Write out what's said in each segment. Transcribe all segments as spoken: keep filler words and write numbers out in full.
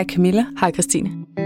Hej Camilla. Hej Christine.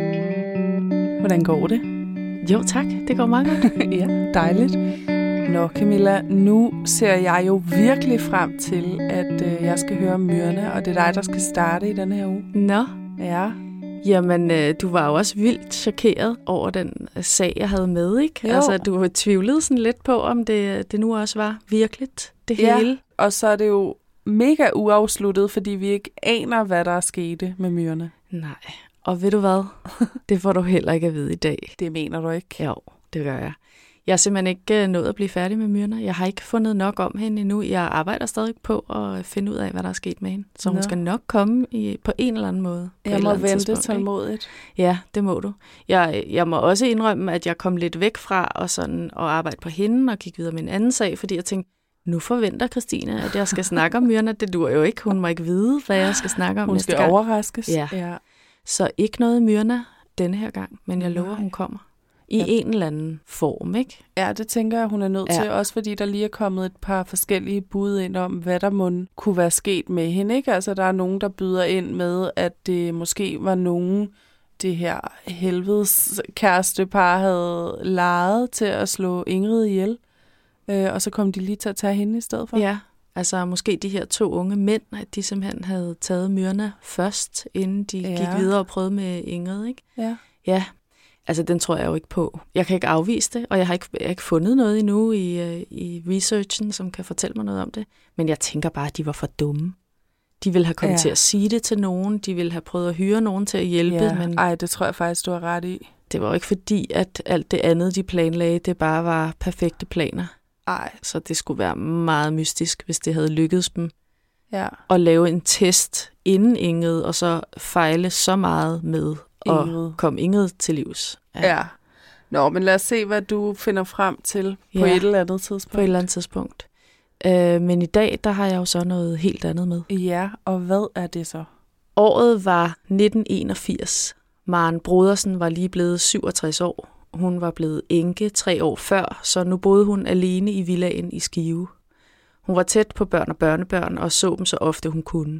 Hvordan går det? Jo tak, det går meget godt. Ja, dejligt. Nå Camilla, nu ser jeg jo virkelig frem til, at øh, jeg skal høre om myrerne, og det er dig, der skal starte i denne her uge. Nå. Ja. Jamen, øh, du var jo også vildt chokeret over den øh, sag, jeg havde med, ikke? Jo. Altså, du tvivlede sådan lidt på, om det, det nu også var virkeligt, det Ja, hele. og så er det jo mega uafsluttet, fordi vi ikke aner, hvad der er sket med myrerne. Nej, og ved du hvad? Det får du heller ikke at vide i dag. Det mener du ikke? Jo, det gør jeg. Jeg er simpelthen ikke nået at blive færdig med myrerne. Jeg har ikke fundet nok om hende endnu. Jeg arbejder stadig på at finde ud af, hvad der er sket med hende. Så hun Nå. skal nok komme i, på en eller anden måde. Jeg må vente tålmodigt. Ja, det må du. Jeg, jeg må også indrømme, at jeg kom lidt væk fra og sådan, og arbejde på hende og gik videre med en anden sag, fordi jeg tænkte, nu forventer Christine, at jeg skal snakke om myrerne. Det duer jo ikke. Hun må ikke vide, hvad jeg skal snakke om Hun næste skal gang. overraskes. Ja. ja. Så ikke noget myrerne denne her gang, men jeg lover, Nej. hun kommer. I Ja. en eller anden form, ikke? Ja, det tænker jeg, hun er nødt Ja. til, også fordi der lige er kommet et par forskellige bud ind om, hvad der må kunne være sket med hende, ikke? Altså, der er nogen, der byder ind med, at det måske var nogen, det her helvedes kærestepar havde lejet til at slå Ingrid ihjel, øh, og så kom de lige til at tage hende i stedet for. Ja, altså måske de her to unge mænd, at de simpelthen havde taget myrerne først, inden de Ja. gik videre og prøvede med Ingrid, ikke? Ja. Ja, altså den tror jeg jo ikke på. Jeg kan ikke afvise det, og jeg har ikke, jeg har ikke fundet noget endnu i, øh, i researchen, som kan fortælle mig noget om det. Men jeg tænker bare, at de var for dumme. De ville have kommet Ja. til at sige det til nogen, de ville have prøvet at hyre nogen til at hjælpe, Ja. men Ej, det tror jeg faktisk, du har ret i. det var jo ikke fordi, at alt det andet, de planlagde, det bare var perfekte planer. Ej, Så det skulle være meget mystisk, hvis det havde lykkedes dem ja. at lave en test inden Ingrid, og så fejle så meget med Ingrid. at komme Ingrid til livs. Ja. Nå, men lad os se, hvad du finder frem til på Ja. et eller andet tidspunkt. På et eller andet tidspunkt. Øh, men i dag, der har jeg jo så noget helt andet med. Ja, og hvad er det så? Året var nitten enogfirs. Maren Brodersen var lige blevet syvogtres år. Hun var blevet enke tre år før, så nu boede hun alene i villaen i Skive. Hun var tæt på børn og børnebørn og så dem så ofte hun kunne.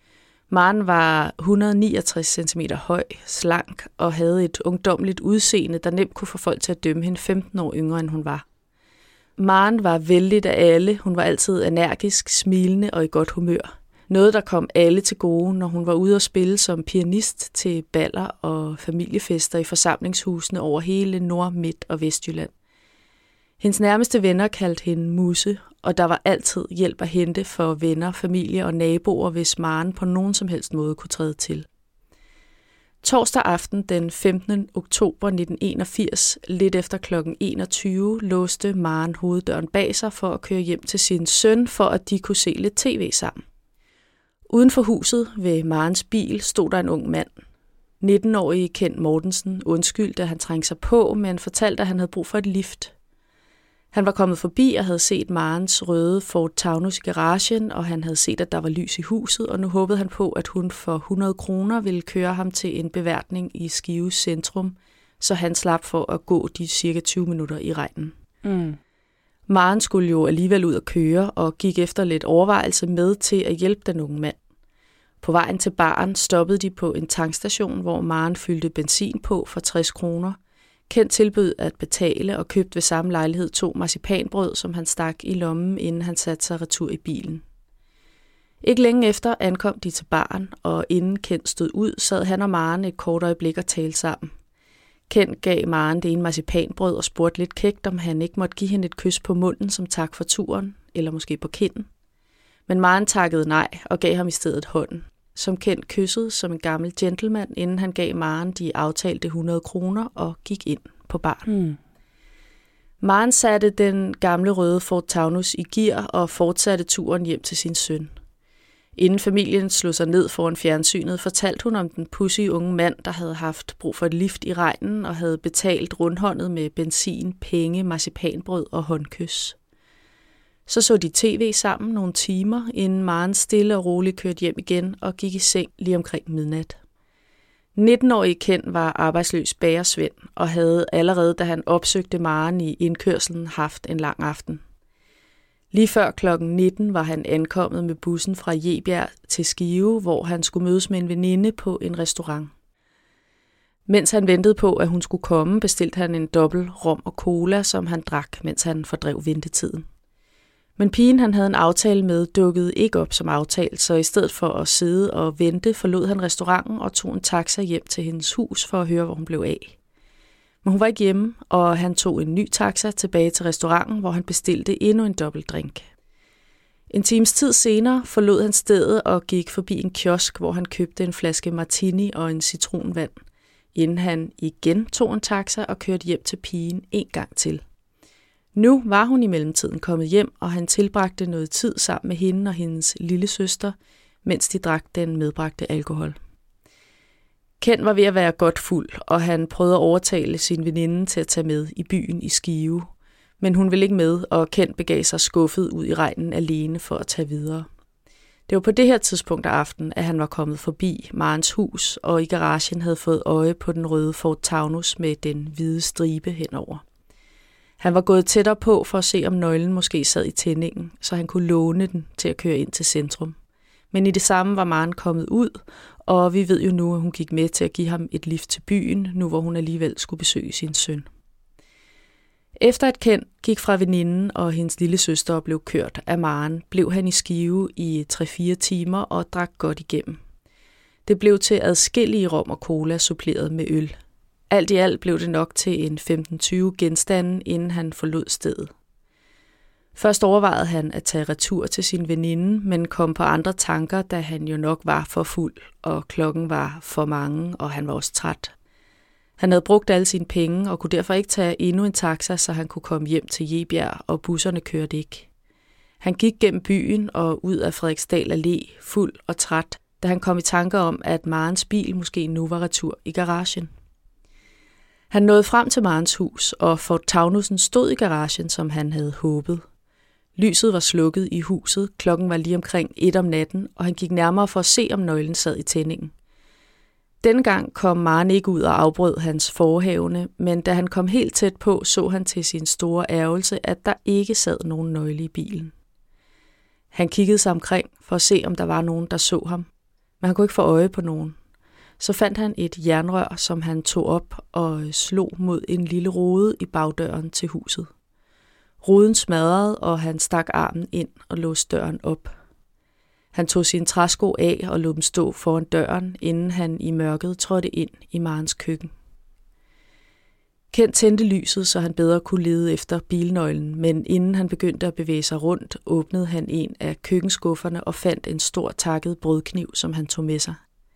Maren var et hundrede og niogtres centimeter høj, slank og havde et ungdommeligt udseende, der nemt kunne få folk til at dømme hende femten år yngre, end hun var. Maren var vældigt af alle. Hun var altid energisk, smilende og i godt humør. Noget, der kom alle til gode, når hun var ude at spille som pianist til baller og familiefester i forsamlingshusene over hele Nord-, Midt- og Vestjylland. Hendes nærmeste venner kaldte hende Musse, og der var altid hjælp at hente for venner, familie og naboer, hvis Maren på nogen som helst måde kunne træde til. Torsdag aften den femtende oktober nitten enogfirs, lidt efter klokken enogtyve, låste Maren hoveddøren bag sig for at køre hjem til sin søn, for at de kunne se lidt tv sammen. Uden for huset ved Marens bil stod der en ung mand. nitten-årige Kent Mortensen undskyldte, at han trængte sig på, men fortalte, at han havde brug for et lift. Han var kommet forbi og havde set Marens røde Ford Taunus i garagen, og han havde set, at der var lys i huset, og nu håbede han på, at hun for hundrede kroner ville køre ham til en beværtning i Skives centrum, så han slap for at gå de cirka tyve minutter i regnen. Mm. Maren skulle jo alligevel ud at køre, og gik efter lidt overvejelse med til at hjælpe den unge mand. På vejen til baren stoppede de på en tankstation, hvor Maren fyldte benzin på for tres kroner. Kent tilbød at betale og købte ved samme lejlighed to marcipanbrød, som han stak i lommen, inden han satte sig retur i bilen. Ikke længe efter ankom de til baren, og inden Kent stod ud, sad han og Maren et kort øjeblik og talte sammen. Kent gav Maren det ene marcipanbrød og spurgte lidt kægt, om han ikke måtte give hende et kys på munden som tak for turen, eller måske på kinden. Men Maren takkede nej og gav ham i stedet hånden. Som Kent kyssede som en gammel gentleman, inden han gav Maren de aftalte hundrede kroner og gik ind på baren. Mm. Maren satte den gamle røde Ford Taunus i gear og fortsatte turen hjem til sin søn. Inden familien slog sig ned foran fjernsynet, fortalte hun om den pudsige unge mand, der havde haft brug for et lift i regnen og havde betalt rundhåndet med benzin, penge, marcipanbrød og håndkys. Så så de tv sammen nogle timer, inden Maren stille og roligt kørte hjem igen og gik i seng lige omkring midnat. nitten-årige Kent var arbejdsløs bagersvend og havde allerede, da han opsøgte Maren i indkørslen, haft en lang aften. Lige før klokken nitten var han ankommet med bussen fra Jebjerg til Skive, hvor han skulle mødes med en veninde på en restaurant. Mens han ventede på, at hun skulle komme, bestilte han en dobbelt rom og cola, som han drak, mens han fordrev ventetiden. Men pigen, han havde en aftale med, dukkede ikke op som aftalt, så i stedet for at sidde og vente, forlod han restauranten og tog en taxa hjem til hendes hus for at høre, hvor hun blev af. Men hun var ikke hjemme, og han tog en ny taxa tilbage til restauranten, hvor han bestilte endnu en dobbelt drink. En times tid senere forlod han stedet og gik forbi en kiosk, hvor han købte en flaske martini og en citronvand, inden han igen tog en taxa og kørte hjem til pigen en gang til. Nu var hun i mellemtiden kommet hjem, og han tilbragte noget tid sammen med hende og hendes lille søster, mens de drak den medbragte alkohol. Ken var ved at være godt fuld, og han prøvede at overtale sin veninde til at tage med i byen i Skive. Men hun ville ikke med, og Ken begav sig skuffet ud i regnen alene for at tage videre. Det var på det her tidspunkt af aftenen, at han var kommet forbi Marens hus, og i garagen havde fået øje på den røde Ford Taunus med den hvide stribe henover. Han var gået tættere på for at se, om nøglen måske sad i tændingen, så han kunne låne den til at køre ind til centrum. Men i det samme var Maren kommet ud, og vi ved jo nu, at hun gik med til at give ham et lift til byen, nu hvor hun alligevel skulle besøge sin søn. Efter at Ken gik fra veninden og hendes lille søster og blev kørt af Maren, blev han i Skive i tre fire timer og drak godt igennem. Det blev til adskillige rom og cola suppleret med øl. Alt i alt blev det nok til en femten tyve genstande, inden han forlod stedet. Først overvejede han at tage retur til sin veninde, men kom på andre tanker, da han jo nok var for fuld, og klokken var for mange, og han var også træt. Han havde brugt alle sine penge og kunne derfor ikke tage endnu en taxa, så han kunne komme hjem til Jebjerg, og busserne kørte ikke. Han gik gennem byen og ud af Frederiksdal Allé, fuld og træt, da han kom i tanker om, at Marens bil måske nu var retur i garagen. Han nåede frem til Marens hus, og Ford Taunusen stod i garagen, som han havde håbet. Lyset var slukket i huset, klokken var lige omkring et om natten, og han gik nærmere for at se, om nøglen sad i tændingen. Denne gang kom Maren ikke ud og afbrød hans forhavne, men da han kom helt tæt på, så han til sin store ærgelse, at der ikke sad nogen nøgle i bilen. Han kiggede sig omkring for at se, om der var nogen, der så ham, men han kunne ikke få øje på nogen. Så fandt han et jernrør, som han tog op og slog mod en lille rude i bagdøren til huset. Ruden smadrede, og han stak armen ind og låste døren op. Han tog sine træsko af og lod dem stå foran døren, inden han i mørket trådte ind i Marens køkken. Ken tændte lyset, så han bedre kunne lede efter bilnøglen, men inden han begyndte at bevæge sig rundt, åbnede han en af køkkenskufferne og fandt en stor takket brødkniv, som han tog med sig.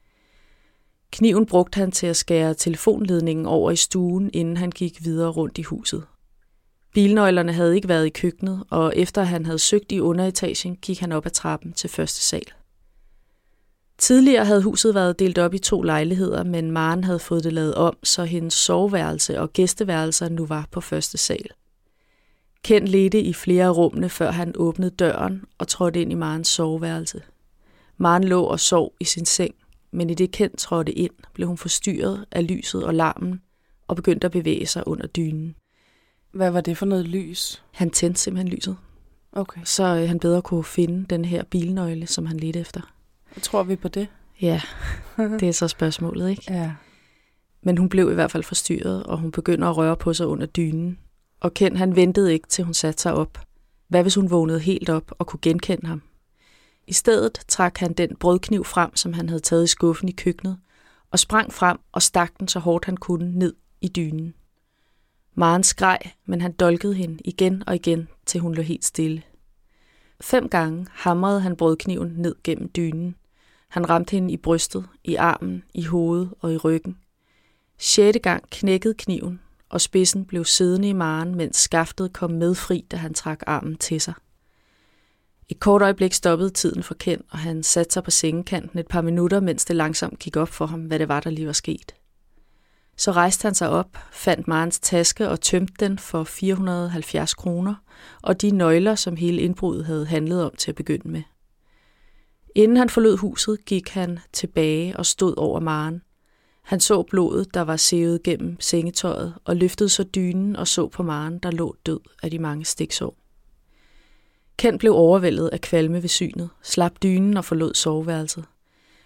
Kniven brugte han til at skære telefonledningen over i stuen, inden han gik videre rundt i huset. Bilnøglerne havde ikke været i køkkenet, og efter han havde søgt i underetagen, gik han op ad trappen til første sal. Tidligere havde huset været delt op i to lejligheder, men Maren havde fået det lavet om, så hendes soveværelse og gæsteværelser nu var på første sal. Ken ledte i flere af rummene, før han åbnede døren og trådte ind i Marens soveværelse. Maren lå og sov i sin seng, men i det Ken trådte ind, blev hun forstyrret af lyset og larmen og begyndte at bevæge sig under dynen. Hvad var det for noget lys? Han tændte simpelthen lyset, Okay. så øh, han bedre kunne finde den her bilnøgle, som han ledte efter. Jeg tror vi på det? Ja, det er så spørgsmålet, ikke? Ja. Men hun blev i hvert fald forstyrret, og hun begynder at røre på sig under dynen. Og Ken, han ventede ikke, til hun satte sig op. Hvad hvis hun vågnede helt op og kunne genkende ham? I stedet trak han den brødkniv frem, som han havde taget i skuffen i køkkenet, og sprang frem og stak den så hårdt han kunne ned i dynen. Maren skreg, men han dolkede hende igen og igen, til hun lå helt stille. Fem gange hamrede han brødkniven ned gennem dynen. Han ramte hende i brystet, i armen, i hovedet og i ryggen. Sjette gang knækkede kniven, og spidsen blev siddende i Maren, mens skaftet kom med fri, da han trak armen til sig. Et kort øjeblik stoppede tiden for Ken, og han satte sig på sengekanten et par minutter, mens det langsomt gik op for ham, hvad det var, der lige var sket. Så rejste han sig op, fandt Marens taske og tømte den for fire hundrede og halvfjerds kroner, og de nøgler, som hele indbruddet havde handlet om til at begynde med. Inden han forlod huset, gik han tilbage og stod over Maren. Han så blodet, der var sivet gennem sengetøjet, og løftede så dynen og så på Maren, der lå død af de mange stiksår. Ken blev overvældet af kvalme ved synet, slap dynen og forlod soveværelset.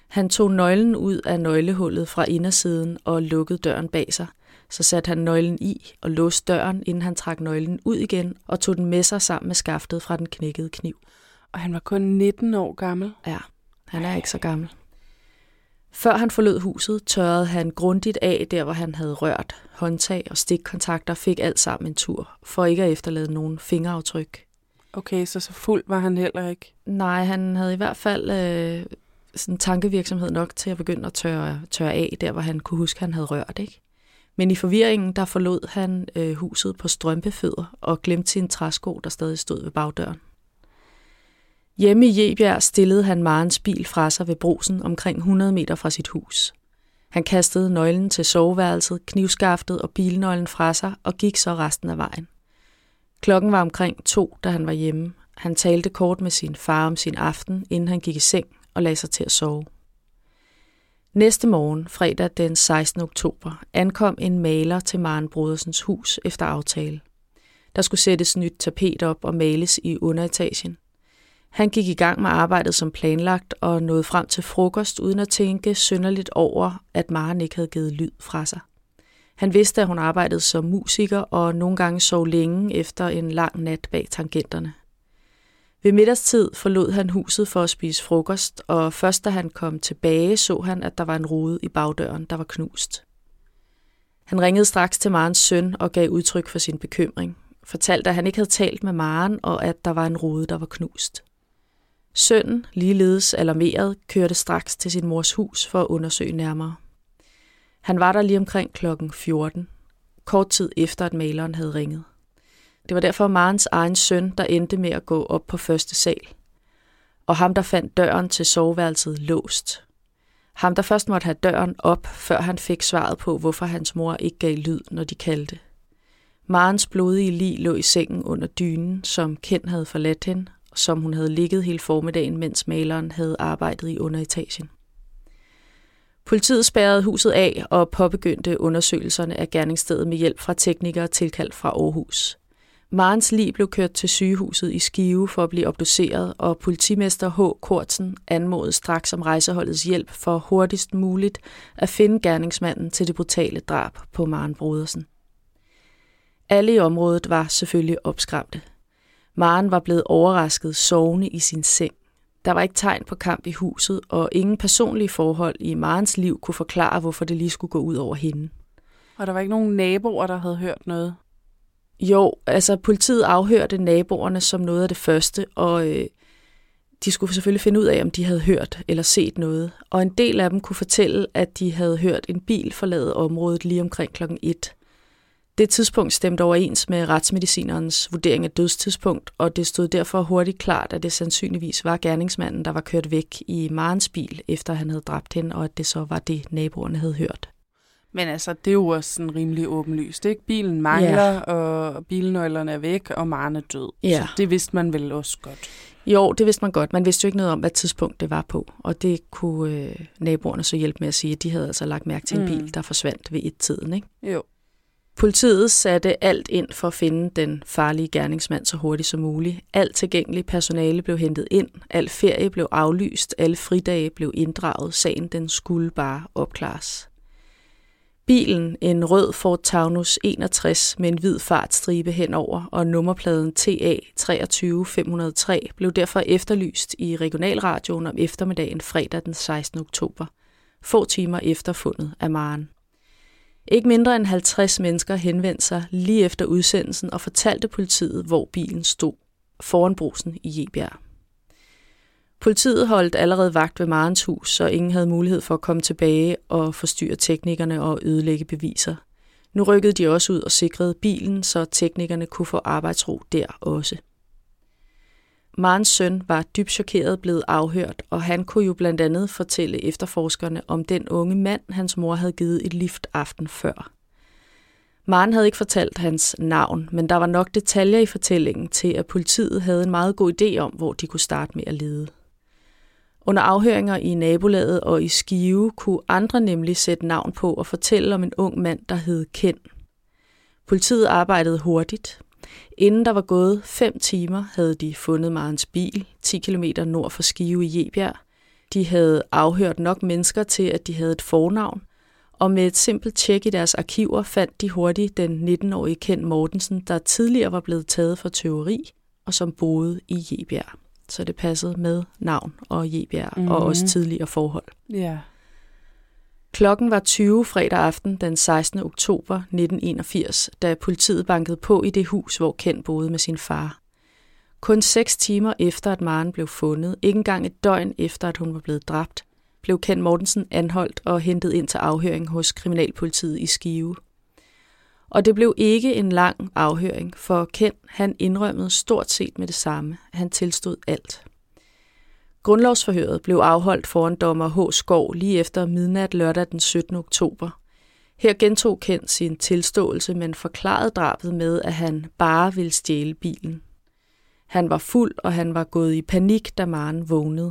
Han tog nøglen ud af nøglehullet fra indersiden og lukkede døren bag sig. Så satte han nøglen i og låste døren, inden han trak nøglen ud igen og tog den med sig sammen med skaftet fra den knækkede kniv. Og han var kun nitten år gammel? Ja, han er ikke så gammel. Før han forlod huset, tørrede han grundigt af der, hvor han havde rørt. Håndtag og stikkontakter fik alt sammen en tur, for ikke at efterlade nogen fingeraftryk. Okay, så så fuld var han heller ikke? Nej, han havde i hvert fald øh, sådan tankevirksomhed nok til at begynde at tørre, tørre af der, hvor han kunne huske, at han havde rørt, ikke? Men i forvirringen, der forlod han øh, huset på strømpefødder og glemte sin træsko, der stadig stod ved bagdøren. Hjemme i Egebjerg stillede han Marens bil fra sig ved Brugsen omkring hundrede meter fra sit hus. Han kastede nøglen til soveværelset, knivskaftet og bilnøglen fra sig og gik så resten af vejen. Klokken var omkring to, da han var hjemme. Han talte kort med sin far om sin aften, inden han gik i seng og lagde sig til at sove. Næste morgen, fredag den sekstende oktober, ankom en maler til Maren Brodersens hus efter aftale. Der skulle sættes nyt tapet op og males i underetagen. Han gik i gang med arbejdet som planlagt og nåede frem til frokost uden at tænke synderligt over, at Maren ikke havde givet lyd fra sig. Han vidste, at hun arbejdede som musiker og nogle gange sov længe efter en lang nat bag tangenterne. Ved middagstid forlod han huset for at spise frokost, og først da han kom tilbage, så han, at der var en rude i bagdøren, der var knust. Han ringede straks til Marens søn og gav udtryk for sin bekymring. Fortalte, at han ikke havde talt med Maren, og at der var en rude, der var knust. Sønnen, ligeledes alarmeret, kørte straks til sin mors hus for at undersøge nærmere. Han var der lige omkring klokken fjorten, kort tid efter, at maleren havde ringet. Det var derfor Marens egen søn, der endte med at gå op på første sal. Og ham, der fandt døren til soveværelset låst. Ham, der først måtte have døren op, før han fik svaret på, hvorfor hans mor ikke gav lyd, når de kaldte. Marens blodige lig lå i sengen under dynen, som Ken havde forladt hende, og som hun havde ligget hele formiddagen, mens maleren havde arbejdet i underetagen. Politiet spærrede huset af og påbegyndte undersøgelserne af gerningsstedet med hjælp fra teknikere tilkaldt fra Aarhus. Marens lig blev kørt til sygehuset i Skive for at blive obduceret, og politimester H. Kortsen anmodede straks om rejseholdets hjælp for hurtigst muligt at finde gerningsmanden til det brutale drab på Maren Brodersen. Alle i området var selvfølgelig opskræmte. Maren var blevet overrasket sovende i sin seng. Der var ikke tegn på kamp i huset, og ingen personlige forhold i Marens liv kunne forklare, hvorfor det lige skulle gå ud over hende. Og der var ikke nogen naboer, der havde hørt noget? Jo, altså politiet afhørte naboerne som noget af det første, og øh, de skulle selvfølgelig finde ud af, om de havde hørt eller set noget. Og en del af dem kunne fortælle, at de havde hørt en bil forlade området lige omkring klokken et. Det tidspunkt stemte overens med retsmedicinerens vurdering af dødstidspunkt, og det stod derfor hurtigt klart, at det sandsynligvis var gerningsmanden, der var kørt væk i Marens bil, efter han havde dræbt hende, og at det så var det, naboerne havde hørt. Men altså, det er jo også sådan rimelig åbenlyst, ikke? Bilen mangler, ja. Og bilnøglerne er væk, og Maren er død. Ja. Så det vidste man vel også godt. Jo, det vidste man godt. Man vidste jo ikke noget om, hvad tidspunkt det var på, og det kunne øh, naboerne så hjælpe med at sige, at de havde altså lagt mærke til en mm. bil, der forsvandt ved et-tiden, ikke? Jo. Politiet satte alt ind for at finde den farlige gerningsmand så hurtigt som muligt. Alt tilgængeligt personale blev hentet ind, al ferie blev aflyst, alle fridage blev inddraget, sagen den skulle bare opklares. Bilen, en rød Ford Taunus enogtres med en hvid fartstribe henover og nummerpladen T A treogtyve fem hundrede og tre, blev derfor efterlyst i regionalradioen om eftermiddagen fredag den sekstende oktober, få timer efter fundet af Maren. Ikke mindre end halvtreds mennesker henvendte sig lige efter udsendelsen og fortalte politiet, hvor bilen stod, foran Brugsen i Egebjerg. Politiet holdt allerede vagt ved Marens hus, så ingen havde mulighed for at komme tilbage og forstyrre teknikerne og ødelægge beviser. Nu rykkede de også ud og sikrede bilen, så teknikerne kunne få arbejdsro der også. Marens søn var dybt chokeret blevet afhørt, og han kunne jo blandt andet fortælle efterforskerne om den unge mand, hans mor havde givet et lift aften før. Maren havde ikke fortalt hans navn, men der var nok detaljer i fortællingen til, at politiet havde en meget god idé om, hvor de kunne starte med at lede. Under afhøringer i nabolaget og i Skive kunne andre nemlig sætte navn på og fortælle om en ung mand, der hed Ken. Politiet arbejdede hurtigt. Inden der var gået fem timer, havde de fundet Marens bil ti kilometer nord for Skive i Egebjerg. De havde afhørt nok mennesker til, at de havde et fornavn, og med et simpelt tjek i deres arkiver fandt de hurtigt den nitten-årige Ken Mortensen, der tidligere var blevet taget for tyveri og som boede i Jebjerg. Så det passede med navn og Jebjerg mm-hmm. og også tidligere forhold. Ja. Klokken var tyve fredag aften den sekstende oktober nitten enogfirs, da politiet bankede på i det hus, hvor Ken boede med sin far. Kun seks timer efter, at Maren blev fundet, ikke engang et døgn efter, at hun var blevet dræbt, blev Ken Mortensen anholdt og hentet ind til afhøring hos Kriminalpolitiet i Skive. Og det blev ikke en lang afhøring, for Ken han indrømmede stort set med det samme. Han tilstod alt. Grundlovsforhøret blev afholdt foran dommer H. Skov lige efter midnat lørdag den syttende oktober. Her gentog Ken sin tilståelse, men forklarede drabet med, at han bare ville stjæle bilen. Han var fuld, og han var gået i panik, da Maren vågnede.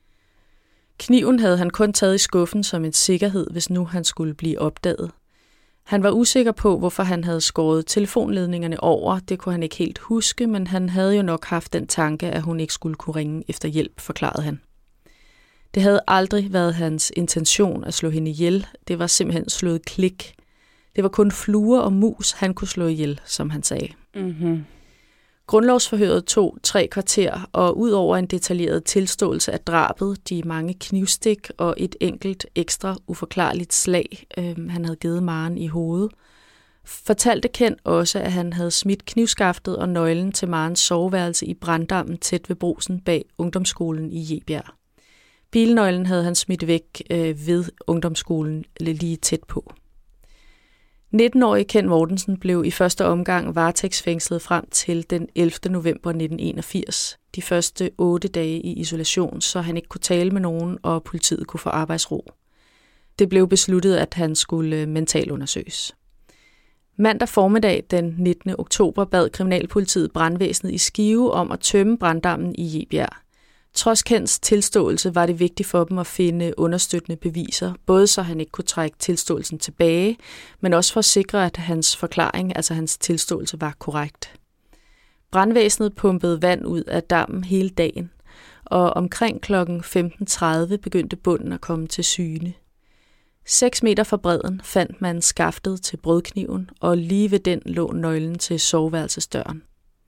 Kniven havde han kun taget i skuffen som en sikkerhed, hvis nu han skulle blive opdaget. Han var usikker på, hvorfor han havde skåret telefonledningerne over. Det kunne han ikke helt huske, men han havde jo nok haft den tanke, at hun ikke skulle kunne ringe efter hjælp, forklarede han. Det havde aldrig været hans intention at slå hende ihjel. Det var simpelthen slået klik. Det var kun fluer og mus, han kunne slå ihjel, som han sagde. Mm-hmm. Grundlovsforhøret tog tre kvarter, og ud over en detaljeret tilståelse af drabet, de mange knivstik og et enkelt ekstra uforklarligt slag, øh, han havde givet Maren i hovedet, fortalte Ken også, at han havde smidt knivskaftet og nøglen til Marens soveværelse i Branddammen tæt ved Brugsen bag ungdomsskolen i Jebjerg. Bilnøglen havde han smidt væk øh, ved ungdomsskolen lige tæt på. nitten-årige Ken Mortensen blev i første omgang varetægtsfængslet frem til den ellevte november nitten enogfirs. De første otte dage i isolation, så han ikke kunne tale med nogen, og politiet kunne få arbejdsro. Det blev besluttet, at han skulle mentalundersøges. Mandag formiddag den nittende oktober bad Kriminalpolitiet brandvæsenet i Skive om at tømme branddammen i Jebjerg. Trods Kens tilståelse var det vigtigt for dem at finde understøttende beviser, både så han ikke kunne trække tilståelsen tilbage, men også for at sikre, at hans forklaring, altså hans tilståelse, var korrekt. Brandvæsenet pumpede vand ud af dammen hele dagen, og omkring klokken femten tredive begyndte bunden at komme til syne. Seks meter fra bredden fandt man skaftet til brødkniven, og lige ved den lå nøglen til soveværelsesdøren.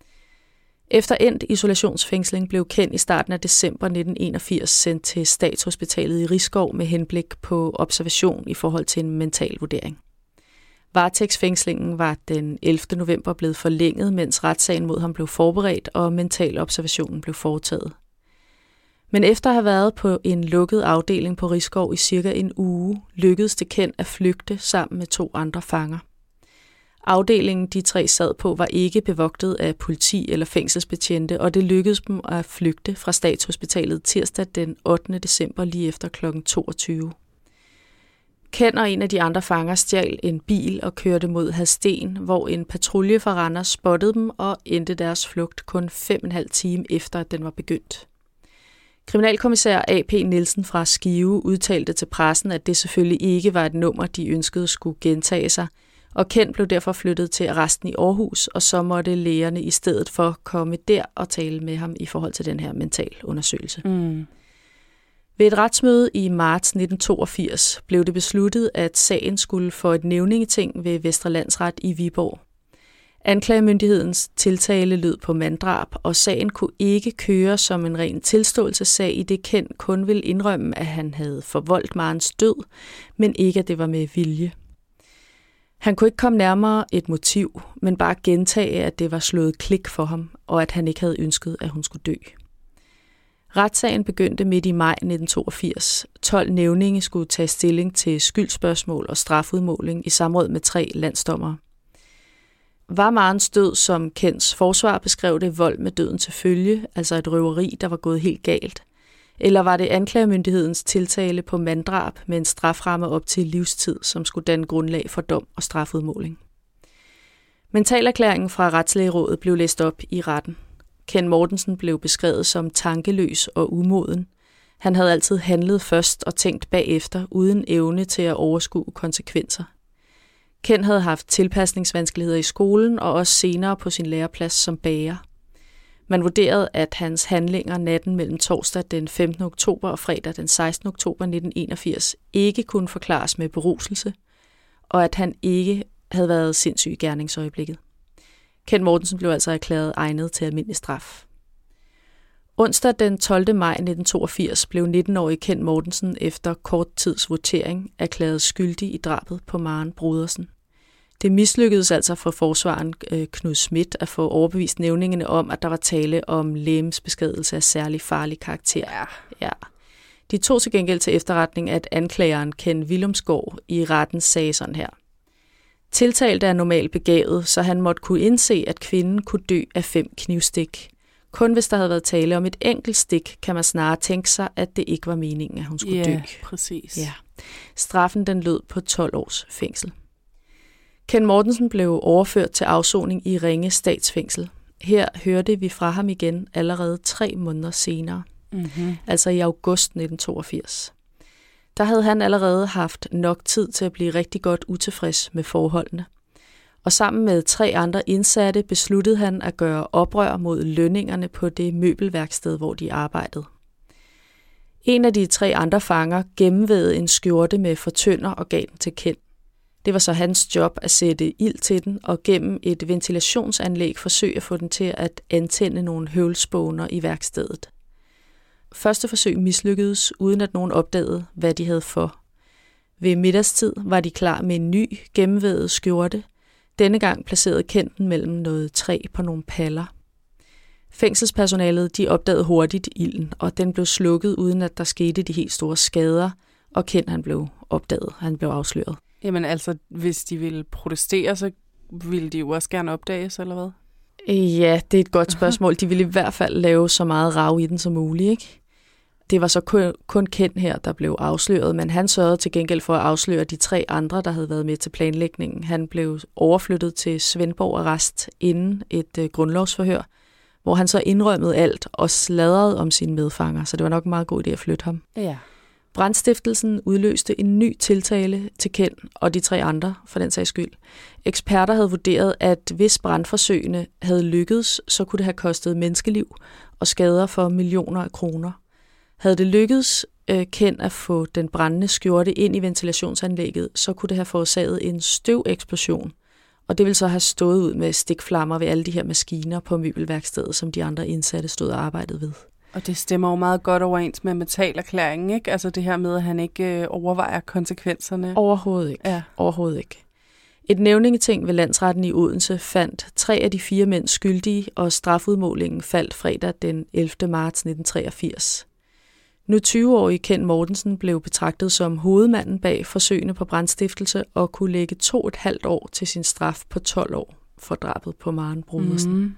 Efter endt isolationsfængsling blev Ken i starten af december nitten enogfirs sendt til Statshospitalet i Risskov med henblik på observation i forhold til en mental vurdering. Varetægtsfængslingen var den ellevte november blevet forlænget, mens retssagen mod ham blev forberedt og mentalobservationen blev foretaget. Men efter at have været på en lukket afdeling på Risskov i cirka en uge, lykkedes det Ken at flygte sammen med to andre fanger. Afdelingen, de tre sad på, var ikke bevogtet af politi eller fængselsbetjente, og det lykkedes dem at flygte fra Statshospitalet tirsdag den ottende december lige efter klokken toogtyve. Ken og en af de andre fanger stjal en bil og kørte mod Hadsten, hvor en patrulje fra Randers spottede dem og endte deres flugt kun fem og en halv time efter, at den var begyndt. Kriminalkommissær A P Nielsen fra Skive udtalte til pressen, at det selvfølgelig ikke var et nummer, de ønskede skulle gentage sig, og Ken blev derfor flyttet til arresten i Aarhus, og så måtte lægerne i stedet for komme der og tale med ham i forhold til den her mentalundersøgelse. Mm. Ved et retsmøde i marts nitten toogfirs blev det besluttet, at sagen skulle for et nævningeting ved Vestre Landsret i Viborg. Anklagemyndighedens tiltale lød på manddrab, og sagen kunne ikke køre som en ren tilståelsessag, i det Ken kun ville indrømme, at han havde forvoldt Marens død, men ikke at det var med vilje. Han kunne ikke komme nærmere et motiv, men bare gentage, at det var slået klik for ham, og at han ikke havde ønsket, at hun skulle dø. Retssagen begyndte midt i maj nitten toogfirs. tolv nævninge skulle tage stilling til skyldspørgsmål og strafudmåling i samråd med tre landsdommere. Var Marens død, som Kens forsvar beskrev det, vold med døden til følge, altså et røveri, der var gået helt galt? Eller var det anklagemyndighedens tiltale på manddrab med en straframme op til livstid, som skulle danne grundlag for dom og strafudmåling? Mentalerklæringen fra Retslægerådet blev læst op i retten. Ken Mortensen blev beskrevet som tankeløs og umoden. Han havde altid handlet først og tænkt bagefter, uden evne til at overskue konsekvenser. Ken havde haft tilpasningsvanskeligheder i skolen og også senere på sin læreplads som bager. Man vurderede, at hans handlinger natten mellem torsdag den femtende oktober og fredag den sekstende oktober nitten enogfirs ikke kunne forklares med beruselse, og at han ikke havde været sindssyg i gerningsøjeblikket. Kent Mortensen blev altså erklæret egnet til almindelig straf. Onsdag den tolvte maj nitten toogfirs blev nitten-årige Kent Mortensen efter kort tids votering erklæret skyldig i drabet på Maren Brodersen. Det mislykkedes altså for forsvaren Knud Schmidt at få overbevist nævningene om, at der var tale om legemsbeskadigelse af særlig farlig karakter. Ja. Ja. De tog til gengæld til efterretning, at anklageren Ken Willumsgaard i retten sagde sådan her. Tiltalte er normalt begavet, så han måtte kunne indse, at kvinden kunne dø af fem knivstik. Kun hvis der havde været tale om et enkelt stik, kan man snarere tænke sig, at det ikke var meningen, at hun skulle ja, dø. Præcis. Ja, straffen den lød på tolv års fængsel. Ken Mortensen blev overført til afsoning i Ringe Statsfængsel. Her hørte vi fra ham igen allerede tre måneder senere, mm-hmm. altså i august nitten toogfirs. Der havde han allerede haft nok tid til at blive rigtig godt utilfreds med forholdene. Og sammen med tre andre indsatte besluttede han at gøre oprør mod lønningerne på det møbelværksted, hvor de arbejdede. En af de tre andre fanger gennemvædede en skjorte med fortynder og gav den til Ken. Det var så hans job at sætte ild til den og gennem et ventilationsanlæg forsøge at få den til at antænde nogle høvlspåner i værkstedet. Første forsøg mislykkedes, uden at nogen opdagede, hvad de havde for. Ved middagstid var de klar med en ny gennemvædet skjorte. Denne gang placerede Kent den mellem noget træ på nogle paller. Fængselspersonalet de opdagede hurtigt ilden, og den blev slukket, uden at der skete de helt store skader, og Kent han blev opdaget, han blev afsløret. Jamen altså, hvis de ville protestere, så ville de jo også gerne opdages, eller hvad? Ja, det er et godt spørgsmål. De ville i hvert fald lave så meget rav i den som muligt, ikke? Det var så kun, kun Kent her, der blev afsløret, men han sørgede til gengæld for at afsløre de tre andre, der havde været med til planlægningen. Han blev overflyttet til Svendborg Arrest inden et øh, grundlovsforhør, hvor han så indrømmede alt og sladrede om sine medfanger, så det var nok en meget god idé at flytte ham. Ja. Brandstiftelsen udløste en ny tiltale til Ken og de tre andre, for den sags skyld. Eksperter havde vurderet, at hvis brandforsøgene havde lykkedes, så kunne det have kostet menneskeliv og skader for millioner af kroner. Havde det lykkedes øh, Ken at få den brændende skjorte ind i ventilationsanlægget, så kunne det have forårsaget en støveksplosion, og det ville så have stået ud med stikflammer ved alle de her maskiner på møbelværkstedet, som de andre indsatte stod og arbejdede ved. Og det stemmer jo meget godt overens med metalerklæringen, ikke? Altså det her med, at han ikke øh, overvejer konsekvenserne. Overhovedet ikke. Ja. Overhovedet ikke. Et nævningeting ved landsretten i Odense fandt tre af de fire mænd skyldige, og strafudmålingen faldt fredag den ellevte marts nitten treogfirs. Nu tyve-årige Ken Mortensen blev betragtet som hovedmanden bag forsøgene på brandstiftelse og kunne lægge to og et halvt år til sin straf på tolv år for drabet på Maren Brodersen. Mm.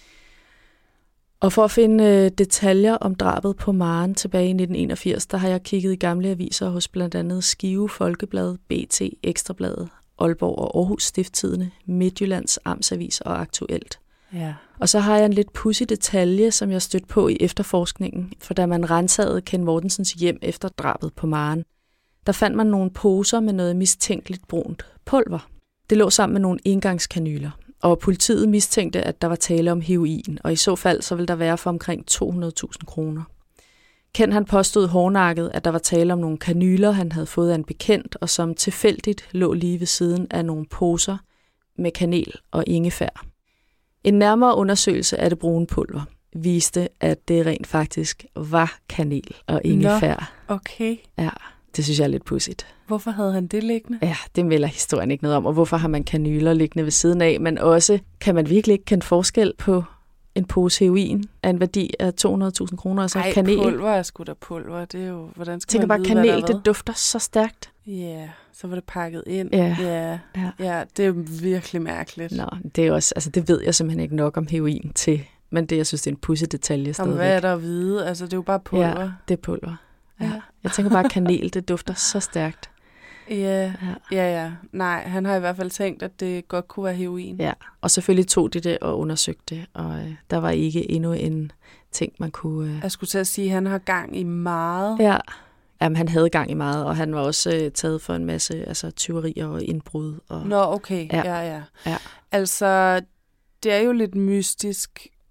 Og for at finde øh, detaljer om drabet på Maren tilbage i nitten enogfirs, der har jeg kigget i gamle aviser hos blandt andet Skive Folkeblad, B T, Ekstrabladet, Aalborg og Aarhus Stiftstidende, Midtjyllands Amtsavis og Aktuelt. Ja. Og så har jeg en lidt pudsig detalje, som jeg stødte på i efterforskningen, for da man rensagede Ken Mortensens hjem efter drabet på Maren, der fandt man nogle poser med noget mistænkeligt brunt pulver. Det lå sammen med nogle engangskanyler, og politiet mistænkte, at der var tale om heroin, og i så fald så ville der være for omkring to hundrede tusind kroner. Ken han påstod hårdnakket, at der var tale om nogle kanyler, han havde fået af en bekendt, og som tilfældigt lå lige ved siden af nogle poser med kanel og ingefær. En nærmere undersøgelse af det brune pulver viste, at det rent faktisk var kanel og ingefær. Nå, okay. Ja, det synes jeg er lidt pudsigt. Hvorfor havde han det liggende? Ja, det melder historien ikke noget om, og hvorfor har man kanyler liggende ved siden af, men også, kan man virkelig ikke kende forskel på en pose heroin af en værdi af to hundrede tusind kroner, og så Ej, kanel? pulver er sgu da pulver, det er jo, hvordan skal Tænker man bare, vide, kanel, hvad der det dufter så stærkt. Ja, yeah, så var det pakket ind. Ja. Ja, ja. ja, det er virkelig mærkeligt. Nå, det er også, altså det ved jeg simpelthen ikke nok om heroin til, men det, jeg synes, det er en pudsig detalje stadigvæk. Jamen, hvad er der at vide? Altså, det er jo bare pulver. Ja, det er pulver. Ja. Ja. Jeg tænker bare, kanel, det dufter så stærkt. Ja, ja, ja, ja. Nej, han har i hvert fald tænkt, at det godt kunne være heroin. Ja, og selvfølgelig tog de det og undersøgte det, og øh, der var ikke endnu en ting, man kunne... Øh... Jeg skulle til at sige, at han har gang i meget. Ja, jamen, han havde gang i meget, og han var også øh, taget for en masse altså, tyverier og indbrud. Og... Nå, okay. Ja. Ja, ja. ja. Altså, det er jo lidt mystisk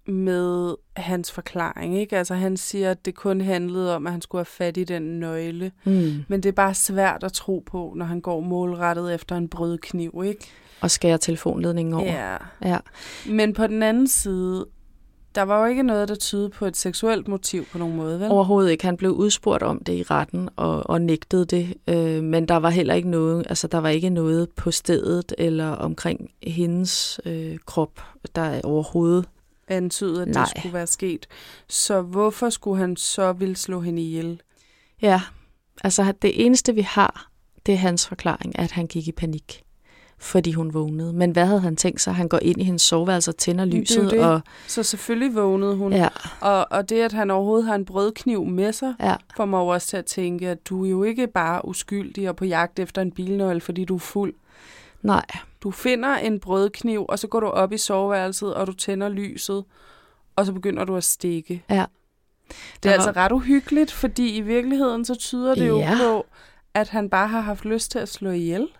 med hans forklaring, ikke? Altså han siger, at det kun handlede om, at han skulle have fat i den nøgle. Mm. Men det er bare svært at tro på, når han går målrettet efter en brødkniv, ikke? Og skærer telefonledningen over. Ja. ja. Men på den anden side, der var jo ikke noget, der tydede på et seksuelt motiv på nogen måde, vel? Overhovedet ikke. Han blev udspurgt om det i retten og, og nægtede det. Øh, men der var heller ikke noget, altså der var ikke noget på stedet eller omkring hendes øh, krop, der overhovedet antydede, at Nej. det skulle være sket. Så hvorfor skulle han så ville slå hende ihjel? Ja, altså det eneste vi har, det er hans forklaring, at han gik i panik, fordi hun vågnede. Men hvad havde han tænkt sig? Han går ind i hendes soveværelse og tænder lyset. Det det. Og så selvfølgelig vågnede hun. Ja. Og, og det, at han overhovedet har en brødkniv med sig, ja. får mig også til at tænke, at du er jo ikke bare uskyldig og på jagt efter en bilnøgle, fordi du er fuld. Nej. Du finder en brødkniv, og så går du op i soveværelset, og du tænder lyset, og så begynder du at stikke. Ja. Det er altså ret uhyggeligt, fordi i virkeligheden så tyder det jo ja. på, at han bare har haft lyst til at slå ihjel.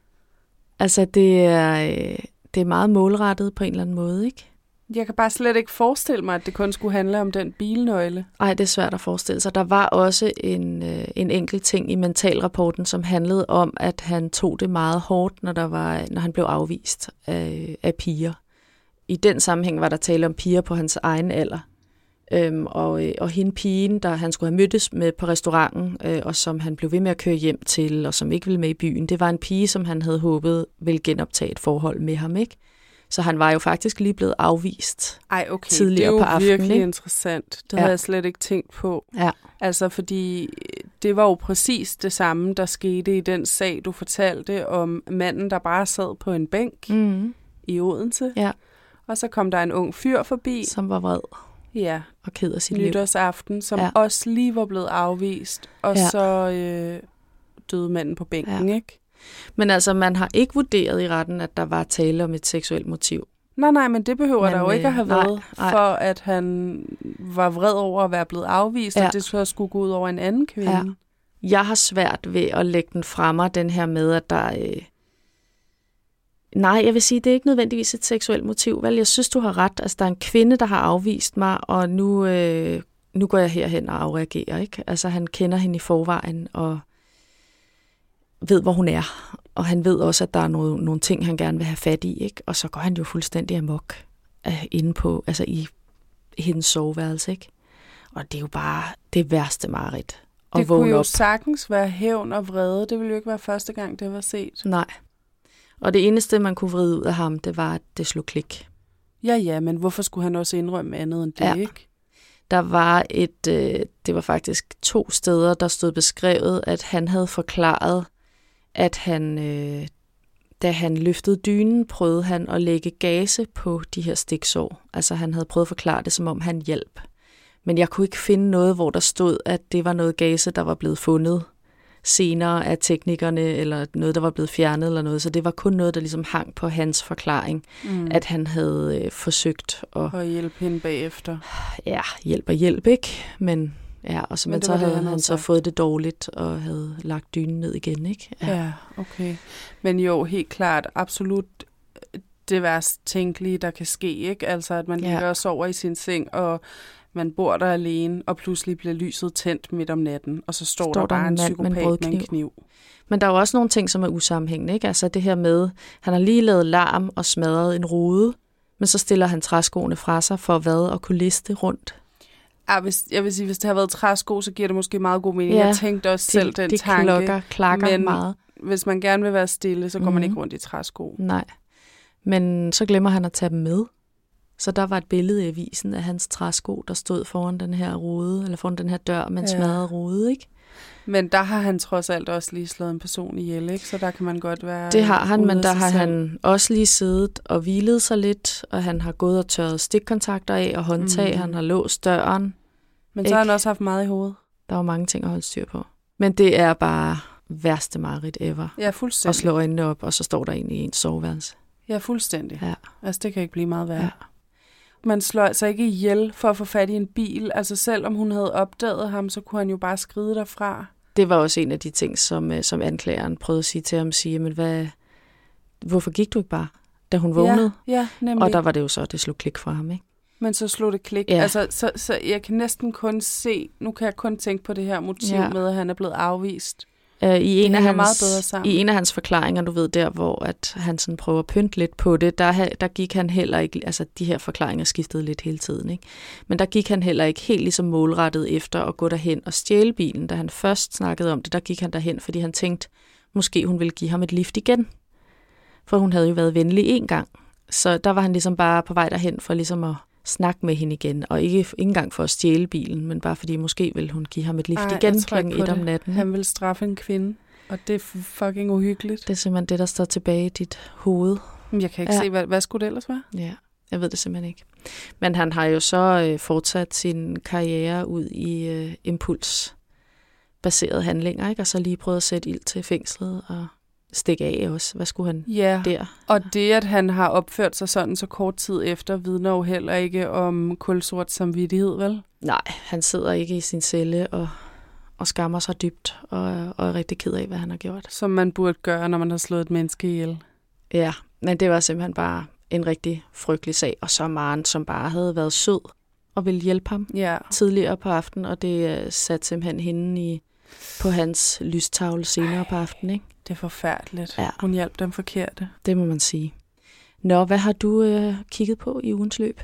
Altså, det er, det er meget målrettet på en eller anden måde, ikke? Jeg kan bare slet ikke forestille mig, at det kun skulle handle om den bilnøgle. Nej, det er svært at forestille sig. Der var også en, en enkelt ting i mentalrapporten, som handlede om, at han tog det meget hårdt, når, der var, når han blev afvist af, af piger. I den sammenhæng var der tale om piger på hans egen alder. Øhm, og, og hende pigen, der han skulle have mødtes med på restauranten, øh, og som han blev ved med at køre hjem til, og som ikke ville med i byen, det var en pige, som han havde håbet ville genoptage et forhold med ham, ikke? Så han var jo faktisk lige blevet afvist Ej, okay. tidligere på aftenen. Det er jo virkelig ikke? interessant. Det ja. havde jeg slet ikke tænkt på. Ja. Altså, fordi det var jo præcis det samme, der skete i den sag, du fortalte om manden, der bare sad på en bænk mm. i Odense. Ja. Og så kom der en ung fyr forbi. Som var vred. Ja. Og ked af sit liv. Nytårsaften, som ja. også lige var blevet afvist. Og ja. så øh, døde manden på bænken, ja. ikke? Men altså, man har ikke vurderet i retten, at der var tale om et seksuelt motiv. Nej, nej, men det behøver men, der jo ikke at have nej, været, nej. for at han var vred over at være blevet afvist, ja. og det så skulle gå ud over en anden kvinde. Ja. Jeg har svært ved at lægge den fremme, den her med, at der... Øh... Nej, jeg vil sige, det er ikke nødvendigvis et seksuelt motiv. Vel, jeg synes, du har ret. Altså, der er en kvinde, der har afvist mig, og nu, øh... nu går jeg herhen og afreagerer, ikke? Altså, han kender hende i forvejen, og ved, hvor hun er. Og han ved også, at der er noget, nogle ting, han gerne vil have fat i, ikke? Og så går han jo fuldstændig amok uh, inde på, altså i hendes soveværelse, ikke? Og det er jo bare det værste mareridt. Det kunne jo op. sagtens være hævn og vrede. Det ville jo ikke være første gang, det var set. Nej. Og det eneste, man kunne vride ud af ham, det var, at det slog klik. Ja, ja, men hvorfor skulle han også indrømme andet end det, ja. ikke? Der var et, øh, det var faktisk to steder, der stod beskrevet, at han havde forklaret, at han, øh, da han løftede dynen, prøvede han at lægge gase på de her stiksår. Altså han havde prøvet at forklare det, som om han hjalp. Men jeg kunne ikke finde noget, hvor der stod, at det var noget gase, der var blevet fundet senere af teknikerne, eller noget, der var blevet fjernet eller noget. Så det var kun noget, der ligesom hang på hans forklaring, mm. at han havde øh, forsøgt at... Og hjælpe hende bagefter. Ja, hjælp og hjælp, ikke? Men... Ja, og så, men så havde han, han så fået det dårligt og havde lagt dynen ned igen, ikke? Ja. ja, okay. Men jo, helt klart, absolut det værst tænkelige, der kan ske, ikke? Altså, at man ligger ja. og sover i sin seng, og man bor der alene, og pludselig bliver lyset tændt midt om natten, og så står, står der bare en psykopat med en, med en kniv. Men der er jo også nogle ting, som er usammenhængende, ikke? Altså det her med, han har lige lavet larm og smadret en rude, men så stiller han træskoene fra sig for hvad og kunne liste rundt. Ja, hvis, jeg vil sige, hvis det har været træsko, så giver det måske meget god mening. Ja, jeg tænkte også de, selv den de tanke. Klokker, klakker men meget. Hvis man gerne vil være stille, så går mm. man ikke rundt i træsko. Nej, men så glemmer han at tage dem med. Så der var et billede i avisen af hans træsko, der stod foran den her rude, eller foran den her dør med en ja. smadret rude, ikke? Men der har han trods alt også lige slået en person ihjel, ikke? Så der kan man godt være... Det har han, men der har selv. han også lige siddet og hvilet sig lidt, og han har gået og tørret stikkontakter af og håndtag, mm. han har låst døren. Men så ikke? har han også haft meget i hovedet. Der var mange ting at holde styr på. Men det er bare værste mareridt ever. Ja, fuldstændig. Og slå øjnene op, og så står der egentlig i ens soveværelse. Ja, fuldstændig. Ja. Altså, det kan ikke blive meget værre. Ja. Man slår altså ikke ihjel for at få fat i en bil. Altså, selvom hun havde opdaget ham, så kunne han jo bare skride derfra. Det var også en af de ting, som, som anklageren prøvede at sige til ham. Sige, men hvad, hvorfor gik du ikke bare, da hun vågnede? Ja, ja, nemlig. Og der var det jo så, det slog klik fra ham, ikke? Men så slog det klik. Ja. Altså, så, så jeg kan næsten kun se, nu kan jeg kun tænke på det her motiv ja. med, at han er blevet afvist. Uh, i, en af hans, meget bedre sammen. I en af hans forklaringer, du ved, der hvor at han sådan prøver at pynte lidt på det, der, der gik han heller ikke, altså de her forklaringer skiftede lidt hele tiden, ikke? Men der gik han heller ikke helt ligesom målrettet efter at gå derhen og stjæle bilen. Da han først snakkede om det, der gik han derhen, fordi han tænkte, måske hun ville give ham et lift igen. For hun havde jo været venlig en gang. Så der var han ligesom bare på vej derhen for ligesom at snakke med hende igen, og ikke, ikke engang for at stjæle bilen, men bare fordi måske vil hun give ham et lift Ej, igen klokken et om natten. Han vil straffe en kvinde, og det er fucking uhyggeligt. Det er simpelthen det, der står tilbage i dit hoved. Jeg kan ikke ja. se, hvad, hvad skulle det ellers være? Ja, jeg ved det simpelthen ikke. Men han har jo så øh, fortsat sin karriere ud i øh, impulsbaserede handlinger, ikke? Og så lige prøvet at sætte ild til fængslet og stikke af også. Hvad skulle han ja, der? Og det, at han har opført sig sådan så kort tid efter, vidner jo heller ikke om kulsort samvittighed, vel? Nej, han sidder ikke i sin celle og, og skammer sig dybt og, og er rigtig ked af, hvad han har gjort. Som man burde gøre, når man har slået et menneske ihjel. Ja, men det var simpelthen bare en rigtig frygtelig sag. Og så Maren, som bare havde været sød og ville hjælpe ham ja. tidligere på aftenen, og det uh, satte simpelthen hende i, på hans lystavle senere Ej. på aftenen, ikke? Det er forfærdeligt. Ja. Hun hjalp dem forkerte. Det må man sige. Nå, hvad har du øh, kigget på i ugens løb?